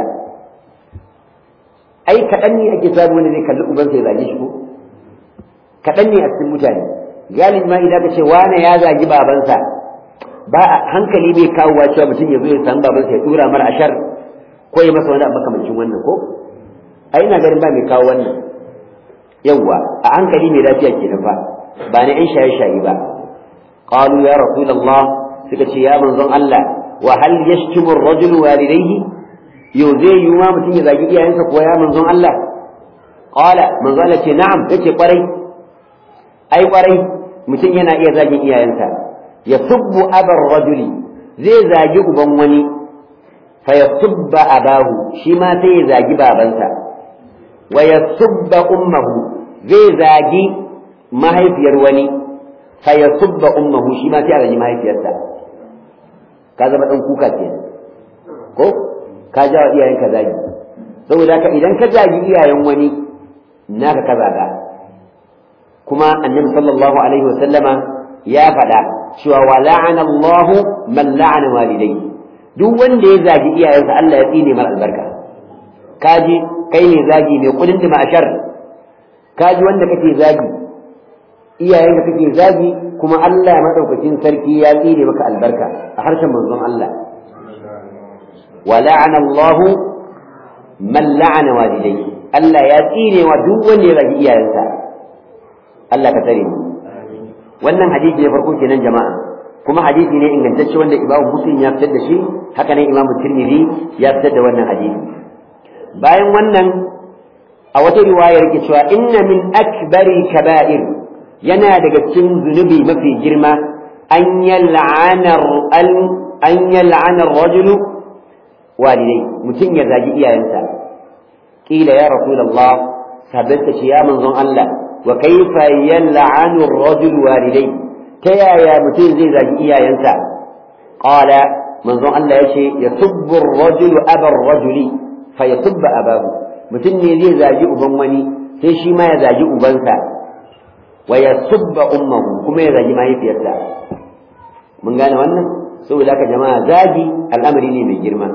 ai kaɗan ne ake samu wanda zai kalli ubansa ya zage shi ko kaɗan ne a cikin mutane galin ma idan ka ce wane ya zagi babansa ba hankali bai kawo cewa mutum ya zo ya san babansa ya dura mara ashar ko ya masa wani abu makamancin wannan ko ai ina ganin ba mai kawo wannan yawwa a hankali mai lafiya kenan fa ba na in shaye shaye ba qalu ya rasulullah suka ce ya manzon Allah wa hal yashkimu ar-rajulu walidayhi yau zai yi ma mutum ya zagi iyayensa ko ya manzon Allah qala manzon Allah ce na'am yace kwarai ai kwarai mutum yana iya zagin iyayensa ya subbu abar rajuli zai zagi uban wani fa yasubba abahu shi ma sai ya zagi babansa wa yasubba ummuhu zai zagi mahaifiyar wani fa yasubba ummuhu shi ma sai ya zagi mahaifiyarsa ka zama dan kuka kenan ko ka jawo iyayenka zagi saboda haka idan ka zagi iyayen wani naka ka zaga kuma annabi sallallahu alaihi wasallama ya faɗa cewa wa la'ana Allahu man la'ana walidayhi duk wanda ya zagi iyayensa Allah ya tsine mar albarka kaji kai ne zagi mai kudin da ma'ashar kaji wanda kake zagi iyayenka kake zagi kuma Allah madaukakin sarki ya tsine maka albarka a harshen manzon Allah wa la'ana Allahu man la'ana walidayhi Allah ya tsine wa duk wanda ya zagi iyayensa Allah ka tare mu wannan hadisi ne farko kenan jama'a kuma hadisi ne ingantacce wanda Imam Muslim ya fitar da shi haka ne Imam Tirmidhi ya fitar da wannan hadisi bayan wannan a wata riwayar ke cewa inna min akbari kaba'ir yana daga cikin zunubi mafi girma an yal'ana an yal'ana ar-rajulu walidai mutum ya zagi iyayensa kila ya rasulullah sabanta shi ya manzon Allah wa kaifa yal'anu ar-rajul walidai ta yaya mutum zai zagi iyayensa qala manzon Allah yace yasubbu ar-rajul aba ar-rajuli fa yasubba abahu mutum ne zai zagi uban wani sai shi ma ya zagi ubansa wa yasubba ummuhu kuma ya zagi mahaifiyarsa mun gane wannan saboda haka jama'a zagi al'amari ne mai girma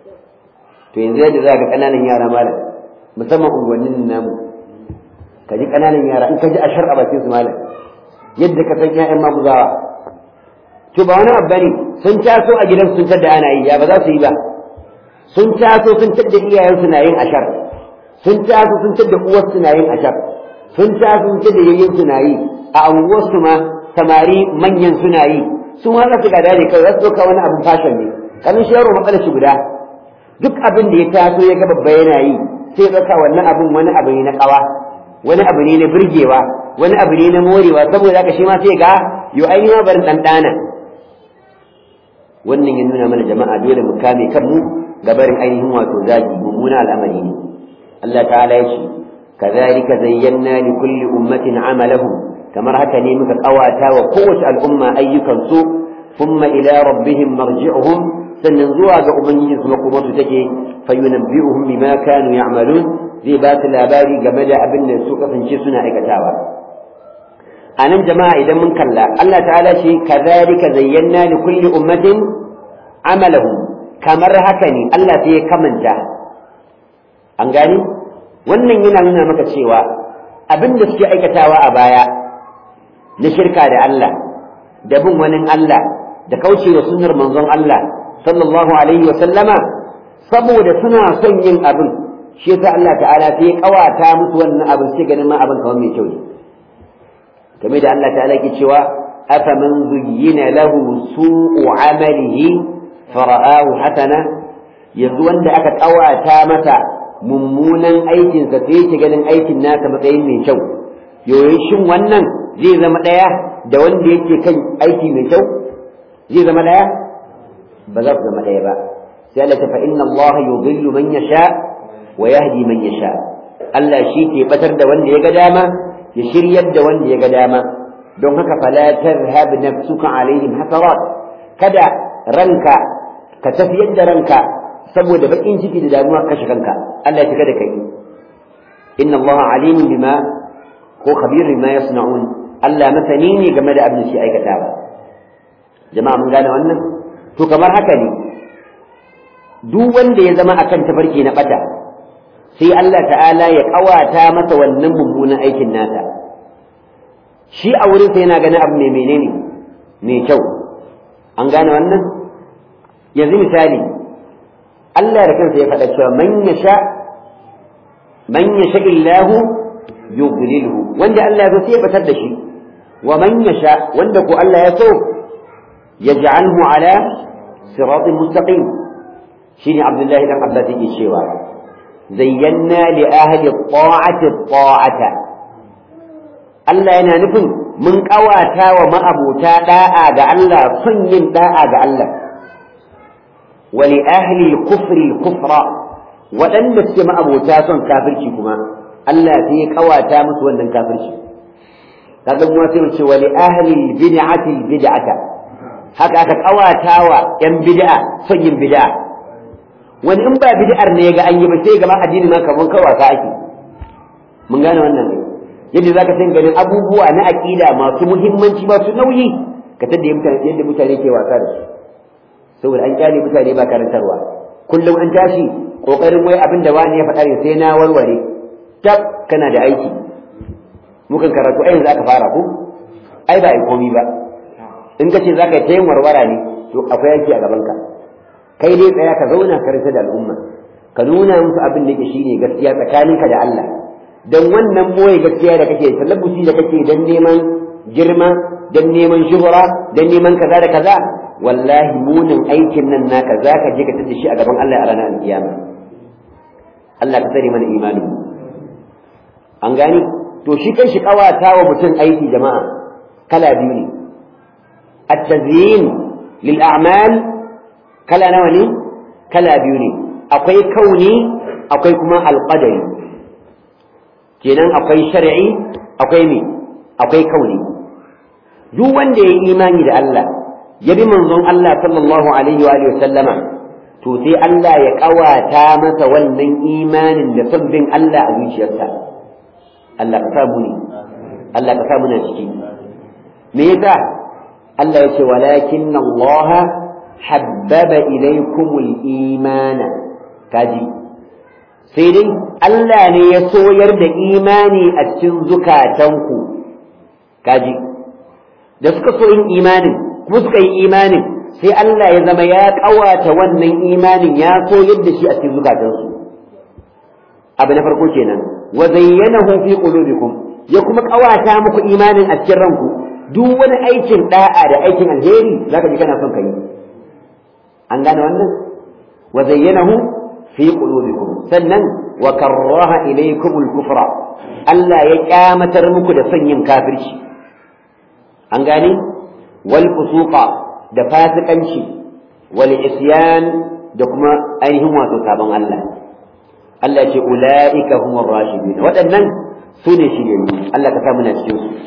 to yanzu yadda za ka kananan yara malam musamman unguwannin namu ka ji ƙananan yara in ka ji ashar a bakin su malam yadda ka san ƴaƴan maguzawa to ba wani abu bane sun taso a gidan sun tadda ana yi ya ba za su yi ba sun taso sun tadda iyayen su na yin ashar sun taso sun tadda uwar su na yin ashar sun taso sun tadda yayyen su na yi a anguwar su ma samari manyan suna yi su ma za su gada ne kawai za su ɗauka wani abin fashion ne kamin shi yaro matsalar shi guda duk abin da ya taso ya ga babba yana yi sai ya ɗauka wannan abin wani abu ne na ƙawa wani abu ne na burgewa wani abu ne na morewa saboda haka shi ma sai ga yo ainihin ma barin ɗanɗana wannan ya nuna mana jama'a dole mu kame kanmu ga barin ainihin wato zagi mummuna al'amari ne Allah ta'ala ya ce kazalika zayyana li kulli ummatin amalahum kamar haka ne muka kawata wa kowace al'umma ayyukan su thumma ila rabbihim marji'uhum sannan zuwa ga ubangiji su kuma su take fayunabbi'uhum bima kanu ya'malun zai ba su labari game da abin da su kasance suna aikatawa a nan jama'a idan mun kalla Allah ta'ala shi kazalika zayyana li kulli ummatin amalahum kamar haka ne Allah sai ya kamanta an gani wannan yana nuna maka cewa abin da suke aikatawa a baya na shirka da Allah da bin wani Allah da kaucewa sunnar manzon Allah sallallahu alaihi wa sallama saboda suna son yin abin shi yasa Allah ta'ala sai ya kawata musu wannan abin sai ganin ma abin kamar mai kyau ne kamar da Allah ta'ala ke cewa afaman zuyyina lahu su'u amalihi fara'ahu hasana yanzu wanda aka kawata masa mummunan aikinsa sai yake ganin aikin nasa matsayin mai kyau yoyin shin wannan zai zama daya da wanda yake kan aiki mai kyau zai zama daya ba za su zama daya ba sai Allah ta fa inna Allah yudhillu man yasha wa yahdi man yasha Allah shi ke batar da wanda ya ga dama ya shiryar da wanda ya ga dama don haka fala tarhab nafsuka alaihim hasarat kada ranka ka tafiyar da ranka saboda bakin ciki da damuwa kashe kanka Allah ya kada kai inna Allah alimun bima ko khabirun bima yasna'un Allah masani ne game da abin shi aikatawa jama'a mun gane wannan to kamar haka ne duk wanda ya zama akan tafarki na bata sai Allah ta'ala ya kawata masa wannan mummunan aikin nasa shi a wurin sa yana ganin abu mai menene mai kyau an gane wannan yanzu misali Allah da kansa ya faɗa cewa man yasha man yasha illahu yudlilhu wanda Allah ya so sai ya fitar da shi wa man yasha wanda ko Allah ya so yaj'alhu ala siratin mustaqim shine Abdullahi dan Abbas yake cewa zayyana li ahli ta'ati ta'ata Allah yana nufin mun kawata wa ma'abuta da'a ga Allah sun yin da'a ga Allah wa li ahli al-kufri al-kufra wadanda suke ma'abuta son kafirci kuma Allah sai ya kawata musu wannan kafirci kaga mu sai mu ce wa li ahli al-bid'ati al-bid'ata haka aka kawata wa yan bid'a son yin bid'a wani in ba bid'ar ne ga an yi ba sai ga ma addini ma kaman kawata ake mun gane wannan ne yadda zaka san ganin abubuwa na aqida masu muhimmanci masu nauyi ka tada mutane yadda mutane ke wasa da su saboda an kyale mutane ba karantarwa kullum an tashi kokarin wai abin da wani ya faɗa ne sai na warware tab kana da aiki mukan karatu ai yanzu aka fara ko ai ba ai komai ba in kace zaka yi tayin warwara ne to akwai aiki a gaban ka kai dai tsaya ka zauna karanta da al'umma ka nuna musu abin da yake shine gaskiya tsakaninka da Allah dan wannan boye gaskiya da kake talabbuci da kake dan neman girma dan neman shuhura dan neman kaza da kaza wallahi munin aikin nan naka zaka je ka tada shi a gaban Allah a ranar alkiyama Allah ka tsare mana imani an gani to shi kan shi kawata wa mutum aiki jama'a kala biyu ne at-tazyin lil a'mal kala nawa ne kala biyu ne akwai kauni akwai kuma alqadari kenan akwai shar'i akwai me akwai kauni duk wanda ya yi imani da Allah ya bi manzon Allah sallallahu alaihi wa alihi sallama to sai Allah ya kawata masa wannan imanin da sabbin Allah a zuciyarsa Allah ka samu ne Allah ka samu na ciki me yasa Allah ya ce walakin Allah habbaba ilaykumul imana kaji sai dai Allah ne ya soyar da imani a cikin zukatanku kaji da suka so yin imanin kuma suka yi imanin sai Allah ya zama ya kawata wannan imanin ya soyar da shi a cikin zukatansu abu na farko kenan wa zayyanahu fi qulubikum ya kuma kawata muku imanin a cikin ranku duk wani aikin da'a da aikin alheri zaka ji kana son kai an gane wannan wa zayyanahu fi qulubikum sannan wa karraha ilaykum al-kufra Allah ya kyamatar muku da son yin kafirci an gane wal fusuqa da fasikanci wal isyan da kuma ainihin wato sabon Allah Allah ya ce ulaika humur rashidun waɗannan su ne shi ne Allah ka samu na cikin su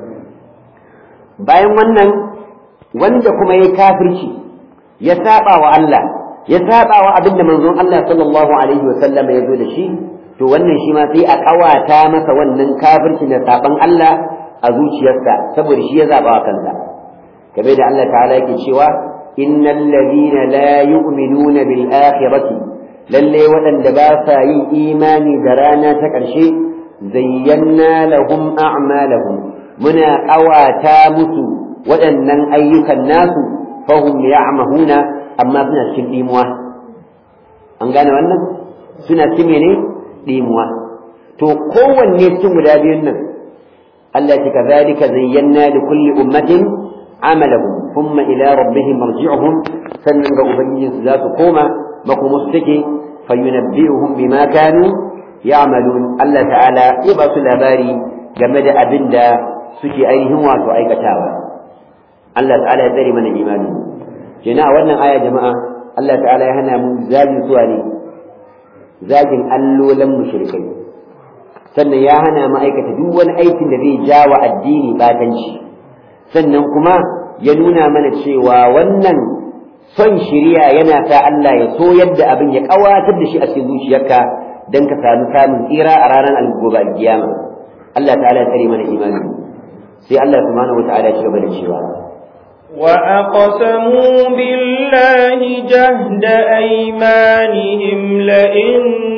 bayan wannan wanda kuma ya kafirci ya saba wa Allah ya saba wa abinda manzon Allah sallallahu alaihi wa sallam ya zo da shi to wannan shi ma sai a kawata masa wannan kafirci da saban Allah a zuciyarsa saboda shi ya zaba wa kansa kamar da Allah ta'ala yake cewa innal ladina la yu'minuna bil akhirati lalle waɗanda ba sa yin imani da rana ta ƙarshe zayyana lahum a'malahum muna kawata musu waɗannan ayyukan nasu fahum ya'mahuna amma suna cikin dimuwa an gane wannan suna cikin mene dimuwa to kowanne cikin guda biyun nan Allah ya kazalika zayyana li kulli ummatin amalahum thumma ila rabbihim marji'uhum sannan ga ubangijin su za su koma makomus take fayunabbi'uhum bima kanu ya'malun Allah ta'ala ya ba su labari game da abin da suke ainihin wato aikatawa Allah ta'ala ya tsare mana imani kenan a wannan aya jama'a Allah ta'ala ya hana mu zagin suwa ne zagin allolan mushrikai sannan ya hana mu aikata duk wani aikin da zai jawa addini batanci sannan kuma ya nuna mana cewa wannan son shiriya yana sa Allah ya so yadda abin ya kawatar da shi a cikin zuciyarka dan ka samu samun tsira a ranar al-gobe al-kiyama Allah ta'ala ya tsare mana imani sai Allah subhanahu wata'ala ya ci gaba da cewa وأقسموا بالله جهد أيمانهم لئن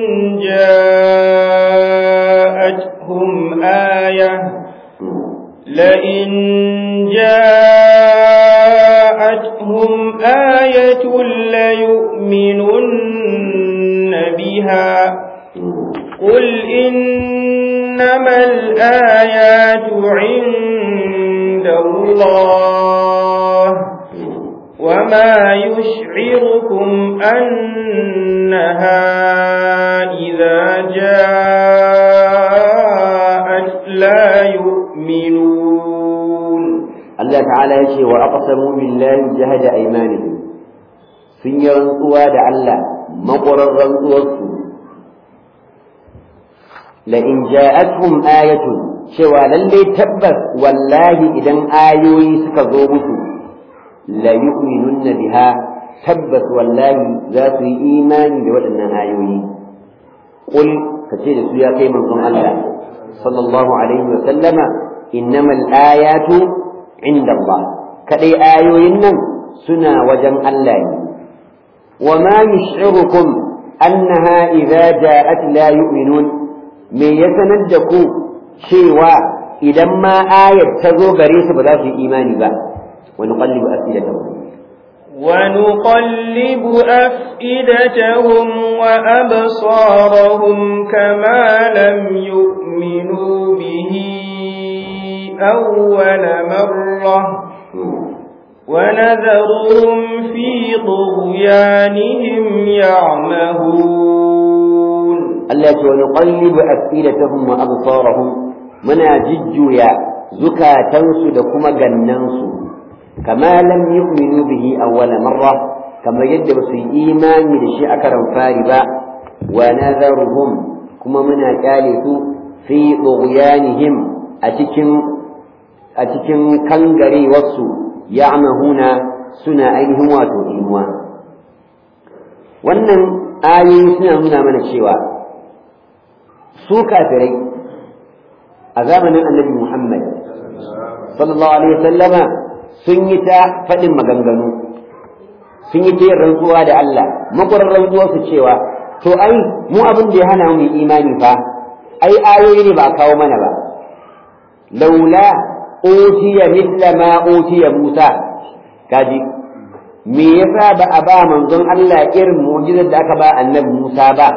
جاءتهم آية لئن جاءتهم آية ليؤمنن بها قل إنما الآيات عند الله وما يشعركم أنها إذا جاءت لا يؤمنون الله تعالى يشي وأقسموا بالله جهد أيمانهم sun yi rantsuwa da Allah makwarar rantsuwarsu la in ja'atuhum ayatun cewa lalle tabbas wallahi idan ayoyi suka zo musu la yu'minunna biha tabbas wallahi za su yi imani da waɗannan ayoyi qul kace da su ya kai manzon Allah sallallahu alaihi wa sallama innamal ayatu inda Allah kadai ayoyin nan suna wajen Allah ne وما يشعركم أنها إذا جاءت لا يؤمنون من يتندكوا شيوا إذا ما آية تزو غريس بلا في إيمان با ونقلب أفئدتهم ونقلب أفئدتهم وأبصارهم كما لم يؤمنوا به أول مرة ونذرهم في طغيانهم يعمهون التي ونقلب أفئدتهم وأبصارهم منا ججيا زكاة تنسدكما جننس كما لم يؤمنوا به أول مرة كما يجب في إيمان لشيء أكرم فاربا ونذرهم كما منا كالث في طغيانهم أتكن أتكن كنغري وصو ya'mahuna suna ainihin wato imuwa wannan ayoyi suna nuna mana cewa su kafirai a zamanin annabi Muhammad sallallahu alaihi wasallama sun yi ta faɗin maganganu sun yi ta yin rantsuwa da Allah makwarar rantsuwa su cewa to ai mu abin da ya hana mu imani fa ai ayoyi ne ba a kawo mana ba laula utiya mithla ma utiya Musa kaji me yasa ba a ba manzon Allah irin mu'jizar da aka ba annabi Musa ba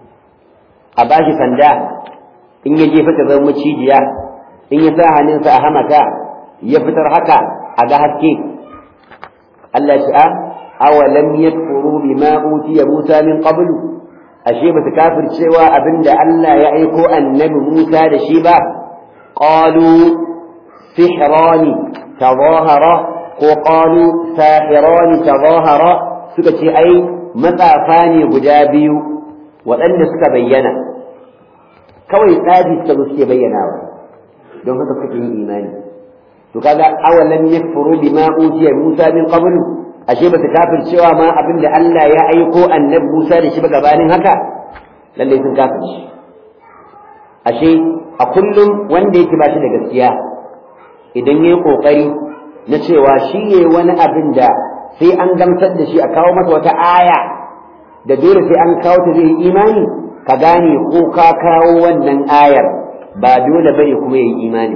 a bashi sanda in ya jefa ta zama cijiya in ya sa hannunsa a hamata ya fitar haka a ga haske Allah ya ce a awalam yakfuru bima utiya Musa min qablu ashe ba su kafircewa abinda Allah ya aiko annabi Musa da shi ba qalu سحران تظاهرا وقالوا ساحران تظاهرا سكتي أي مطافاني غجابي وأن سك بينا كوي قادي سكتي بينا دون هذا فكره إيماني وكذا أولم يكفروا بما أوتي موسى من قبل أشيبة كافر شوى ما أبن لألا يأيقوا أن موسى لشبك بان هكا لن يكون كافر أشي أقول وندي تباشي لقسياه idan yayi kokari na cewa shi yayi wani abin da sai an gamsar da shi a kawo masa wata aya da dole sai an kawo ta zai imani ka gane ko ka kawo wannan ayar ba dole bane kuma yayi imani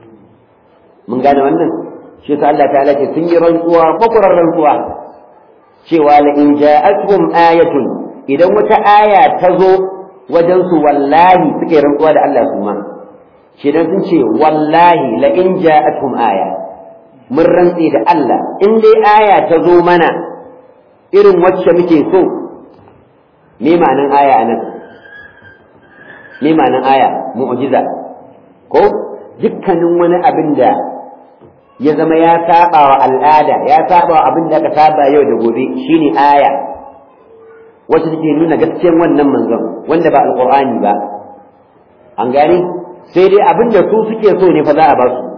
mun gane wannan shi yasa Allah ta'ala ce sun yi rantsuwa bakurar rantsuwa cewa la in ja'atuhum ayatun idan wata aya ta zo wajen su wallahi suke rantsuwa da Allah kuma shi dan sun ce wallahi la in ja'atuhum aya mun rantse da Allah in dai aya ta zo mana irin wacce muke so me ma'anan aya anan me ma'anan aya mu'jiza ko dukkanin wani abin da ya zama ya saba wa al'ada ya saba wa abin da aka saba yau da gobe shine aya wacce take nuna gaskiyar wannan manzon wanda ba alqur'ani ba an gane sai dai abin da su suke so ne fa za a ba su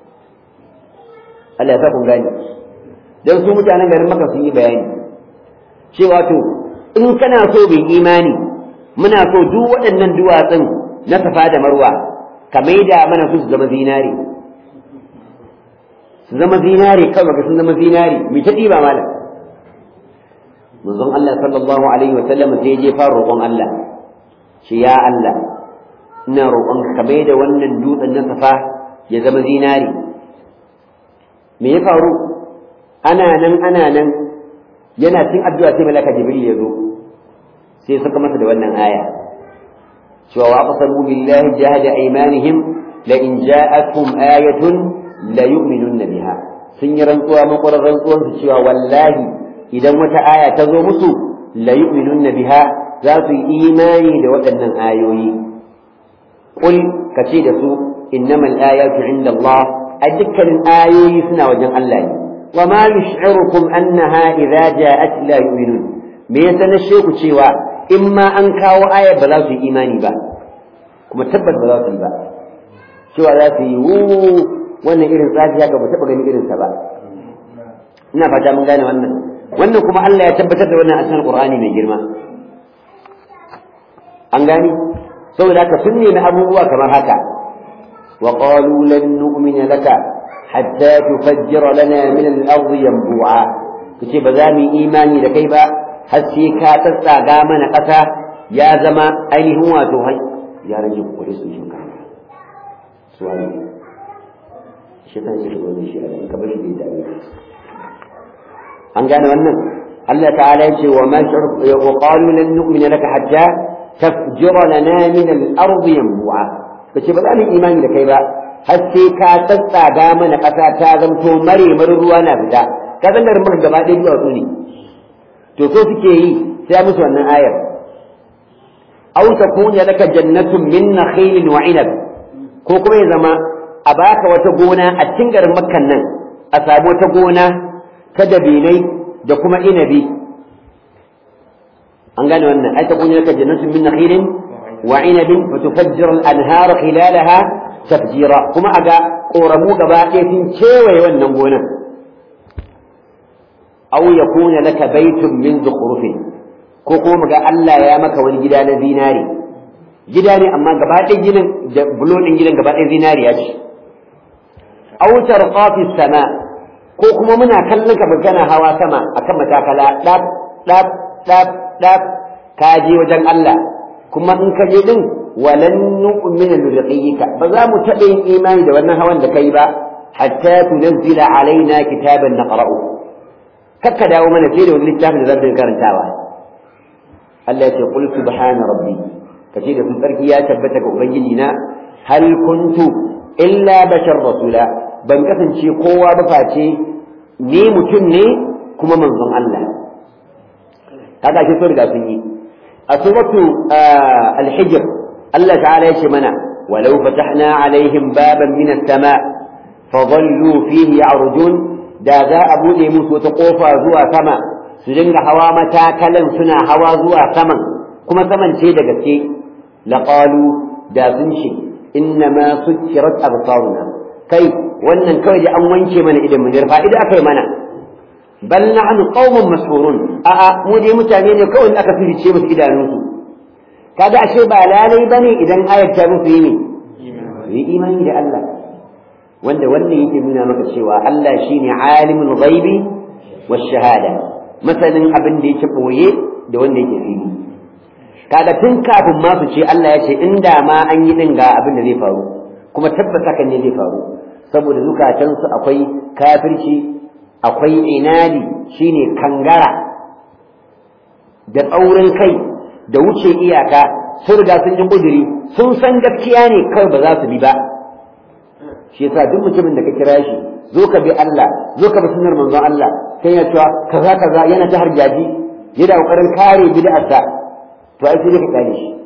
Allah ya sa kun gane dan su mutanen garin Makka sun yi bayani cewa to in kana so bin imani muna so duk waɗannan duwatsun na Safa da Marwa ka maida mana su su zama zinari su zama zinari kawai ga sun zama zinari mai ta ɗiba malam manzon Allah sallallahu alaihi wa sallam sai je fara roƙon Allah shi ya Allah ina roƙon ka maida wannan dutsen na Safa ya zama zinari me ya faru ana nan ana nan yana cin addu'a sai malaka Jibril ya zo sai suka masa da wannan aya cewa wa aqsamu billahi jahada aymanihim la in ja'atkum ayatun la yu'minunna biha sun yi rantsuwa makwarar rantsuwar su cewa wallahi idan wata aya ta zo musu la yu'minunna biha za su yi imani da waɗannan ayoyi qul kace da su innamal ayatu inda Allah a dukkanin ayoyi suna wajen Allah ne wa ma yush'irukum annaha idza ja'at la yu'minun me yasa na sheku cewa in ma an kawo ayar ba za su yi imani ba kuma tabbas ba za su yi ba cewa za su yi wu wannan irin tsafi haka ba taɓa gani irinsa ba ina fata mun gane wannan wannan kuma Allah ya tabbatar da wannan a cikin Qur'ani mai girma an gani saboda haka sun nemi abubuwa kamar haka wa qalu lan nu'mina laka hatta tufajjira lana min al-ardi yanbu'a kace ba za mu yi imani da kai ba har sai ka tsatsaga mana ƙasa ya zama ainihin wato hai ya rage kokari su shi ka suwani shi kan shi gobe shi a ka bashi da dare an gane wannan Allah ta'ala ya ce wa ma wa qalu lan nu'mina laka hatta tafjura lana min al-ardi yanbu'a kace ba za mu imani da kai ba har sai ka tsatsaga mana ƙasa ta zamto mare mare ruwa na fita ka san da rumar gaba ɗaya duwatsu ne to so suke yi sai musu wannan ayar aw takuna laka jannatun min nakhilin wa inab ko kuma ya zama a baka wata gona a cikin garin makkan nan a samu wata gona ta dabinai da kuma inabi an gane wannan ai takuna laka jannatun min nakhilin wa inabin fatufajjira al-anhara khilalaha tafjira kuma aga koramu gaba ɗaya sun kewaye wannan gonan aw yakuna laka baytun min zukhrufin ko kuma ga Allah ya maka wani gida na zinari gida ne amma gaba ɗaya ginin da bulo ɗin gidan gaba ɗaya zinariya ce aw tarqa fi sama ko kuma muna kallon ka kana hawa sama akan matakala dab dab dab dab ka je wajen Allah kuma in ka je din walan nu'mina bi ba za mu taɓa yin imani da wannan hawan da kai ba hatta tunzila alaina kitaban naqra'u kakka dawo mana sai da wani littafin da zan karantawa Allah ya ce qul subhana rabbi kace da sun sarki ya tabbata ga ubangiji na hal kuntu illa bashar rasula ban kasance kowa ba face ni mutum ne kuma manzon Allah kaga shi sun riga sun yi a suratu al-hijr Allah ta'ala ya ce mana walau fatahna alaihim baban min as-sama' fadhallu fihi ya'rujun da za a buɗe musu wata ƙofa zuwa sama su dinga hawa matakalan suna hawa zuwa saman kuma saman ce da gaske laqalu da sun ce inna ma sukkirat absaruna kai wannan kawai da an wanke mana idan mu dirfa idan aka yi mana bal nahnu qaumun mashhurun a a mu dai mutane ne kawai aka fice musu idanunsu kaga ashe ba lalai bane idan ayat ta musu yi ne yi imani da Allah wanda wannan yake nuna maka cewa Allah shine alimul ghaibi wash shahada masanin abin da yake boye da wanda yake fili kaga tun kafin ma su ce Allah ya ce inda ma an yi din ga abin da zai faru kuma tabbata kan ne zai faru saboda zukatan su akwai kafirci akwai inadi shine kangara da tsaurin kai da wuce iyaka sun riga sun yi kuduri sun san gaskiya ne kawai ba za su bi ba shi yasa duk mutumin da ka kira shi zo ka bi Allah zo ka bi sunnar manzon Allah sai ya cewa kaza kaza yana ta harjaji yana kokarin kare bid'arsa to ai sai ka kare shi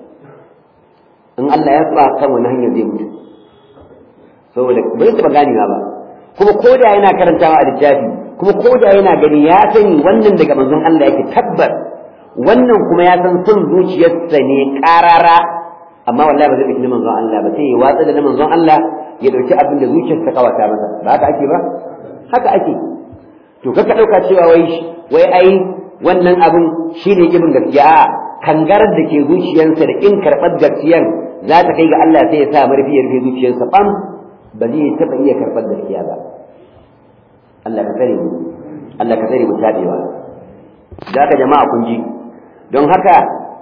in Allah ya tsara kan wani hanya zai mutu saboda bai taba gani ba kuma koda yana karantawa a littafi kuma koda yana gani ya sani wannan daga manzon Allah yake tabbas wannan kuma ya san son zuciyarsa ne karara amma wallahi ba zai dauki manzon Allah ba sai ya watsa da manzon Allah ya dauki abin da zuciyarsa kawata masa ba haka ake ba haka ake to kaka dauka cewa wai wai ai wannan abin shine ibn gaskiya kangarar da ke zuciyarsa da in karbar gaskiyar za ta kai ga Allah sai ya sa marfi ya rufe zuciyarsa bam ba zai taba iya karbar gaskiya ba Allah ka tsare mu Allah ka tsare mu tabewa zaka jama'a kun ji don haka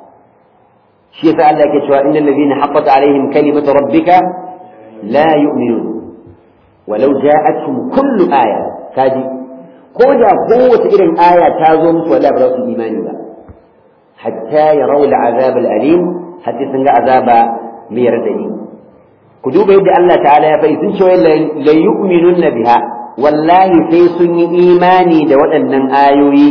shi yasa Allah yake cewa innal ladina haqqat alaihim kalimatu rabbika la yu'minun walau ja'atuhum kullu aya kaji ko da kowace irin aya ta zo musu wala ba za su imani ba hatta yarau al'azab al'alim hatta sun ga azaba mai radadi ku duba yadda Allah ta'ala ya faɗi sun ce la yu'minun biha wallahi sai sun yi imani da waɗannan ayoyi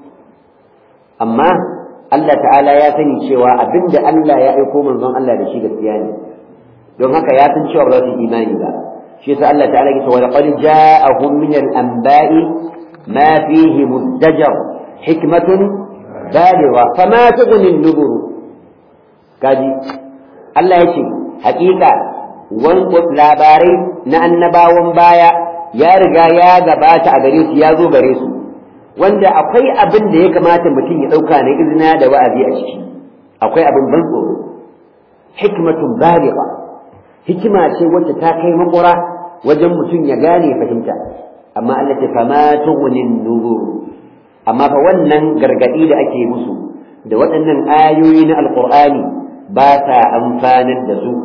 amma Allah ta'ala ya sani cewa abinda Allah ya aiko manzon Allah da shi gaskiya ne don haka ya san cewa ba za su imani ba shi yasa Allah ta'ala ya ce wa laqad ja'ahum min al-anba'i ma fihi muddajar hikmatun baligha fama tughni an-nubur kaji Allah ya ce hakika wan labarai na annabawan baya ya riga ya gabata a gare su ya zo gare su wanda akwai abin da ya kamata mutum ya ɗauka na izina da wa'azi a ciki akwai abin ban tsoro hikmatun baligha hikima ce wacce ta kai makura wajen mutum ya gane fahimta amma Allah ta fama tughnin nuzur amma fa wannan gargadi da ake musu da waɗannan ayoyi na alqur'ani ba ta amfanar da su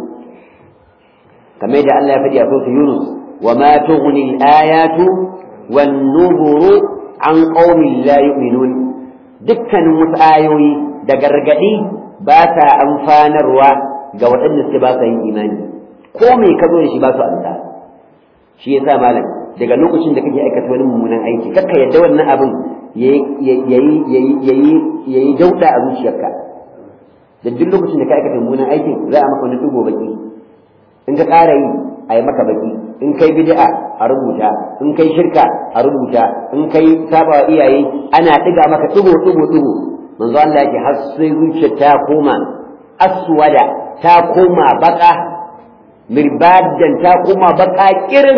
kamar da Allah ya faɗi a sura Yunus wa ma tughni al-ayatu wan-nuzuru an qaumin la yu'minun dukkanin wasu ayoyi da gargadi ba ta amfanarwa ga waɗanda suke ba sa yin imani ko me ka zo da shi ba su anta shi yasa malam daga lokacin da kake aikata wani mummunan aiki kakka yadda wannan abin yayi yayi yayi yayi dauda a zuciyarka da duk lokacin da ka aikata mummunan aikin za a maka wani dugo baki in ka ƙara yi a yi maka baki in kai bid'a a rubuta in kai shirka a rubuta in kai saba iyaye ana diga maka dugo dugo dugo manzo Allah yake har sai zuciyar ta koma aswada ta koma baka mirbadan ta koma baka kirin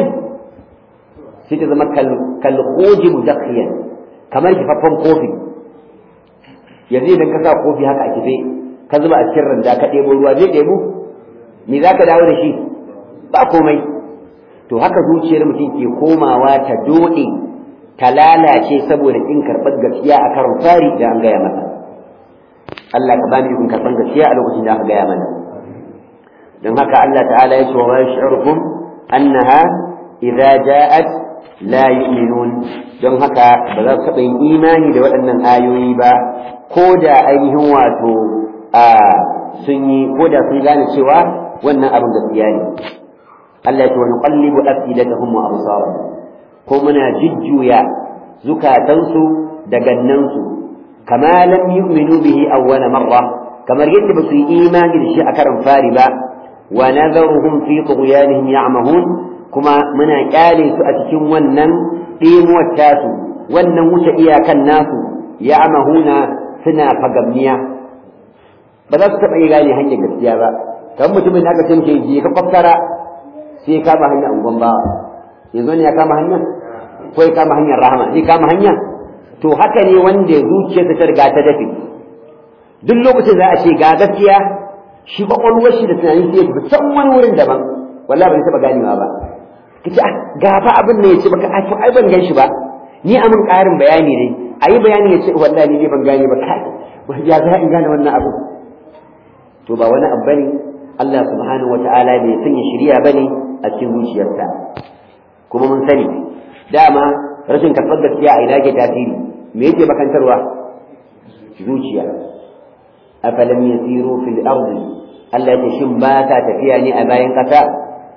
sai ta zama kal kal khuji mudakhiyan kamar kifaffan kofi yanzu idan ka sa kofi haka a kife ka zuba a cikin randa ka ɗebo ruwa zai ɗebo me za ka dawo da shi ba komai to haka zuciyar mutum ke komawa ta dode ta lalace saboda in karɓar gaskiya a karon fari da an gaya masa Allah ka bani ikon karɓar gaskiya a lokacin da aka gaya mana don haka Allah ta'ala ya ce wa yash'urukum annaha idza ja'at la yu'minun don haka ba za su taɓa yin imani da waɗannan ayoyi ba ko da ainihin wato a sun yi ko da sun gane cewa wannan abin gaskiya ne Allah ya ce wa nuqallibu afidatahum wa absarahum ko muna jujjuya zukatansu da gannansu kama lam yu'minu bihi awwala marra kamar yadda ba su yi imani da shi a karan fari ba wa nadharuhum fi tughyanihim ya'mahun kuma muna kyale su a cikin wannan dimuwar tasu wannan wuce iyakan nasu ya'mahuna suna fagamniya ba za su taɓa yi gane hanyar gaskiya ba kan mutumin da aka ce ke je ka kwaftara sai ya kama hanyar ungon bawa yanzu ne ya kama hanya ko ya kama hanyar rahama zai kama hanya to haka ne wanda zuciyarsa ta riga ta dafe duk lokacin za a ce ga gaskiya shi kwakwalwar shi da tunanin sai ya tafi can wani wurin daban wallahi ba zai taɓa ganewa ba kace ah ga fa abin ne ya ce baka ai ban gan shi ba ni amin ƙarin bayani ne ayi bayani ya ce wallahi ni ban gane ba kai ya za in gane wannan abu to ba wani abu bane Allah subhanahu wata'ala bai sanya shari'a bane a cikin zuciyarsa kuma mun sani dama rashin karɓar gaskiya a ina ke tasiri me yake bakantarwa zuciya afalam yasiru fil ardi Allah ya shin ba ta tafiya ne a bayan kasa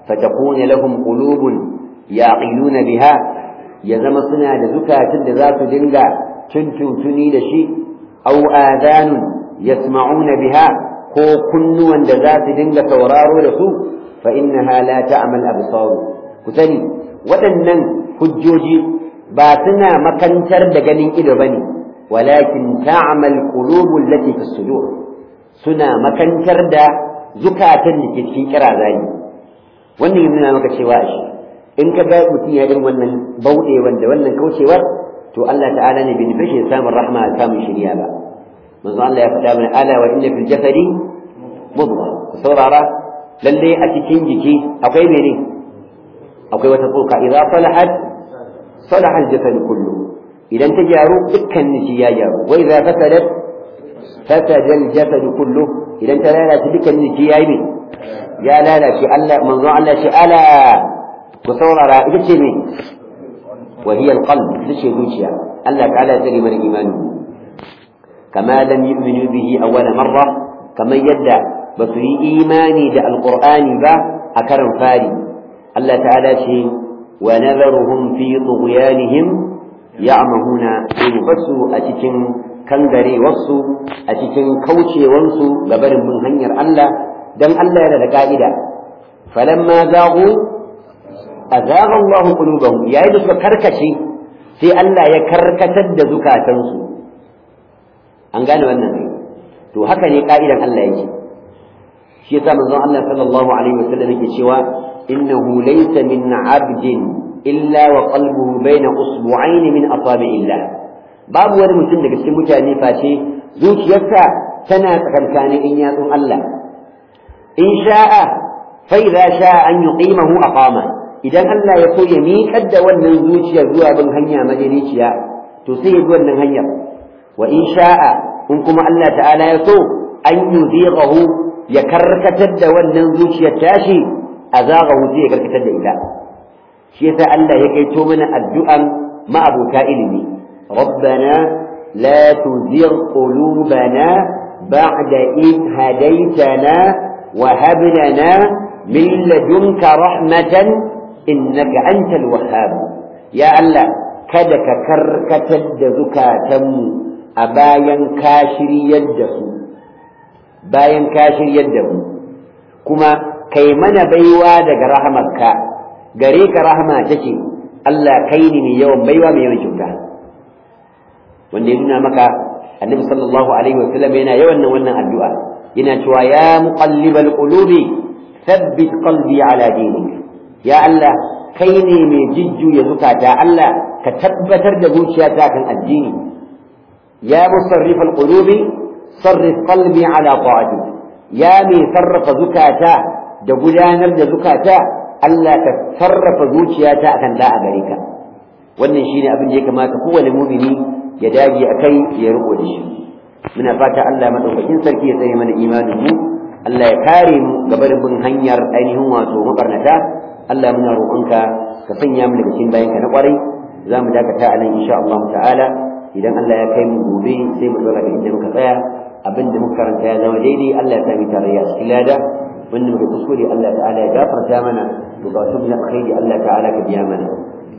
fatakuna lahum qulubun yaqiluna biha ya zama suna da zukatun da za su dinga tuntuntuni da shi aw adanun yasma'una biha ko kunnuwan da za su dinga sauraro da su fa innaha la ta'mal absar ku sani waɗannan hujjoji ba suna makantar da ganin ido bane walakin ta'mal qulubul lati fi sudur suna makantar da zukatan da ke cikin kiraza ne wannan yana maka cewa shi in ka ga mutum ya irin wannan bauɗewar da wannan kaucewar to Allah ta'ala ne bin fashe samun rahma da samun shiriya ba manzo Allah ya faɗa mana ala wa inna fil jasadi mudghah saurara lalle a cikin jiki akwai mene akwai wata tsoka idza salahat salaha al-jasad kullu idan ta gyaru dukkan jiki ya gyaru wa idza fasadat fasada al-jasad kullu idan ta lalace dukkan jiki ya yi ya lalace Allah manzo Allah shi ala ku saurara ita ce me wa hiya al-qalb ita ce zuciya Allah ta'ala ya tsare mana imani kama lam yu'minu bihi awwala marra kamar yadda ba su yi imani da alqur'ani ba a karan fari Allah ta'ala ce wa nadharuhum fi tughyanihim ya'mahuna basu a cikin kangare wasu a cikin kaucewansu ga barin bin hanyar Allah dan Allah yana da ka'ida falamma zaghu azagha Allahu qulubahum yayin da suka karkace sai Allah ya karkatar da zukatansu an gane wannan ne to haka ne ka'idan Allah yake shi yasa manzon Allah sallallahu alaihi wasallam yake cewa innahu laysa min 'abdin illa wa qalbuhu bayna usbu'ain min asabi'illah babu wani mutum daga cikin mutane face zuciyarsa tana tsakankanin in yatsun Allah in sha'a fa idza sha'a an yuqimahu aqama idan Allah ya so ya miƙar da wannan zuciya zuwa bin hanya majaliciya to sai ya bi wannan hanyar wa in sha'a in kuma Allah ta'ala ya so an yuzighahu ya karkatar da wannan zuciyar tashi azaghahu sai ya karkatar da ita shi yasa Allah ya kaito mana addu'an ma'abuta ilimi ربنا لا تزغ قلوبنا بعد إذ هديتنا وهب لنا من لدنك رحمة إنك أنت الوهاب يا الله kada ka karkatar da zukatanmu a bayan ka shiryar da su bayan ka shiryar da mu kuma kai mana baiwa daga rahamarka gare ka rahama take Allah kai ne mai yawan baiwa mai yawan kyauta wanda ya nuna maka annabi sallallahu alaihi wasallam yana yawan wannan addu'a yana cewa ya muqallibal qulubi thabbit qalbi ala dinik ya Allah kai ne mai jijjuya zukata Allah ka tabbatar da zuciyata kan addini ya musarrifal qulubi sarrif qalbi ala ta'atik ya mai sarrafa zukata da gudanar da zukata Allah ka sarrafa zuciyata akan da'a gare ka wannan shine abin da ya kamata kowane mu'mini ya dage akai ya riko da shi muna fata Allah madaukakin sarki ya tsaye mana imanin mu Allah ya kare mu gaba da bin hanyar ainihin wato mabarnata Allah muna roƙonka ka sanya mu daga cikin bayanka na ƙwarai za mu dakata a nan insha Allah ta'ala idan Allah ya kai mu gobe sai mu dora ga inda muka tsaya abin da muka karanta ya zama daidai Allah ya sami tarayya a cikin lada wanda muka kuskure Allah ta'ala ya gafarta mana bukatun na alkhairi Allah ta'ala ka biya mana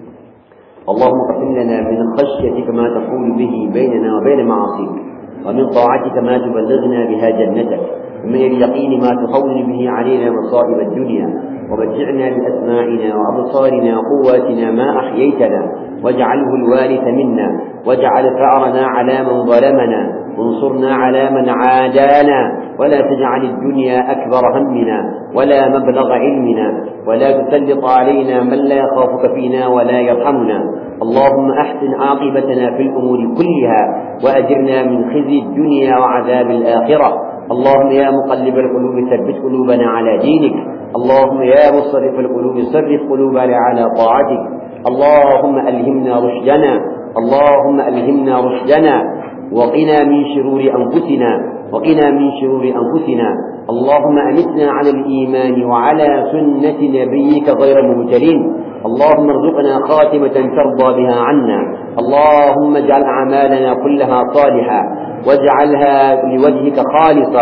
اللهم اقسم لنا من خشيتك ما تقول به بيننا وبين معاصيك ومن طاعتك ما تبلغنا بها جنتك ومن اليقين ما تهون به علينا مصائب الدنيا ومتعنا بأسماعنا وأبصارنا وقواتنا ما أحييتنا واجعله الوارث منا واجعل ثأرنا على من ظلمنا وانصرنا على من عادانا ولا تجعل الدنيا أكبر همنا ولا مبلغ علمنا ولا تسلط علينا من لا يخافك فينا ولا يرحمنا اللهم أحسن عاقبتنا في الأمور كلها وأجرنا من خزي الدنيا وعذاب الآخرة اللهم يا مقلب القلوب ثبت قلوبنا على دينك اللهم يا مصرف القلوب صرف قلوبنا على طاعتك اللهم ألهمنا رشدنا اللهم ألهمنا رشدنا وقنا من شرور أنفسنا وقنا من شرور أنفسنا اللهم أمتنا على الإيمان وعلى سنة نبيك غير مبتلين اللهم ارزقنا خاتمة ترضى بها عنا اللهم اجعل أعمالنا كلها صالحة واجعلها لوجهك خالصة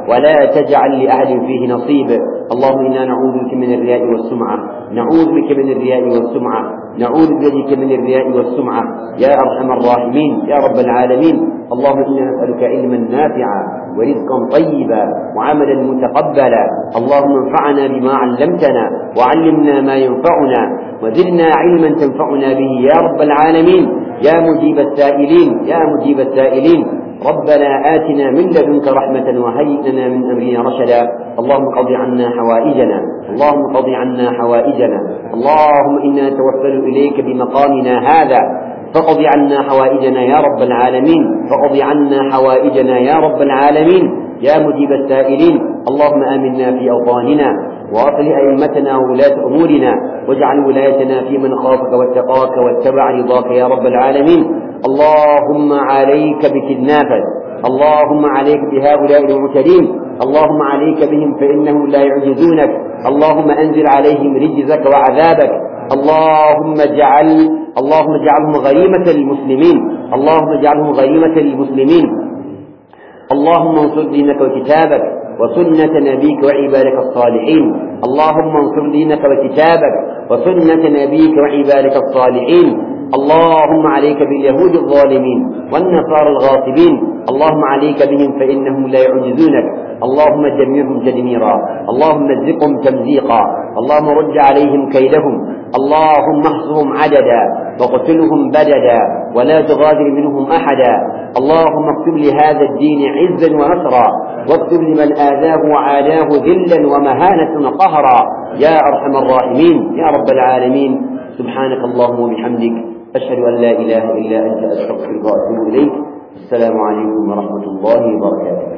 ولا تجعل لأحد فيه نصيب. اللهم إنا نعوذ بك من الرياء والسمعة، نعوذ بك من الرياء والسمعة، نعوذ بك من الرياء والسمعة يا أرحم الراحمين يا رب العالمين. اللهم إنا نسألك علما نافعا ورزقا طيبا وعملا متقبلا. اللهم انفعنا بما علمتنا وعلمنا ما ينفعنا وزدنا علما تنفعنا به يا رب العالمين يا مجيب السائلين يا مجيب السائلين. ربنا آتنا من لدنك رحمة وهيئ لنا من أمرنا رشدا. اللهم قض عنا حوائجنا، اللهم قض عنا حوائجنا. اللهم إنا نتوسل إليك بمقامنا هذا فقض عنا حوائجنا يا رب العالمين، فقض عنا حوائجنا يا رب العالمين يا مجيب السائلين. اللهم آمنا في أوطاننا وأصلح أئمتنا وولاة أمورنا واجعل ولايتنا في من خافك واتقاك واتبع رضاك يا رب العالمين. اللهم عليك بكدنافة، اللهم عليك بهؤلاء المعتدين، اللهم عليك بهم فإنهم لا يعجزونك. اللهم أنزل عليهم رجزك وعذابك. اللهم اجعل اللهم اجعلهم غنيمة للمسلمين، اللهم اجعلهم غنيمة للمسلمين. اللهم انصر دينك وكتابك وسنة نبيك وعبادك الصالحين. اللهم انصر دينك وكتابك وسنة نبيك وعبادك الصالحين. اللهم عليك باليهود الظالمين والنصارى الغاصبين، اللهم عليك بهم فإنهم لا يعجزونك. اللهم دمرهم تدميرا، اللهم مزقهم تمزيقا، اللهم رد عليهم كيدهم، اللهم احصهم عددا وقتلهم بددا ولا تغادر منهم أحدا. اللهم اكتب لهذا الدين عزا ونصرا واكتب لمن آذاه وعاداه ذلا ومهانة قهرا يا أرحم الراحمين يا رب العالمين. سبحانك اللهم وبحمدك أشهد أن لا إله إلا أنت أستغفرك وأتوب إليك. السلام عليكم ورحمة الله وبركاته.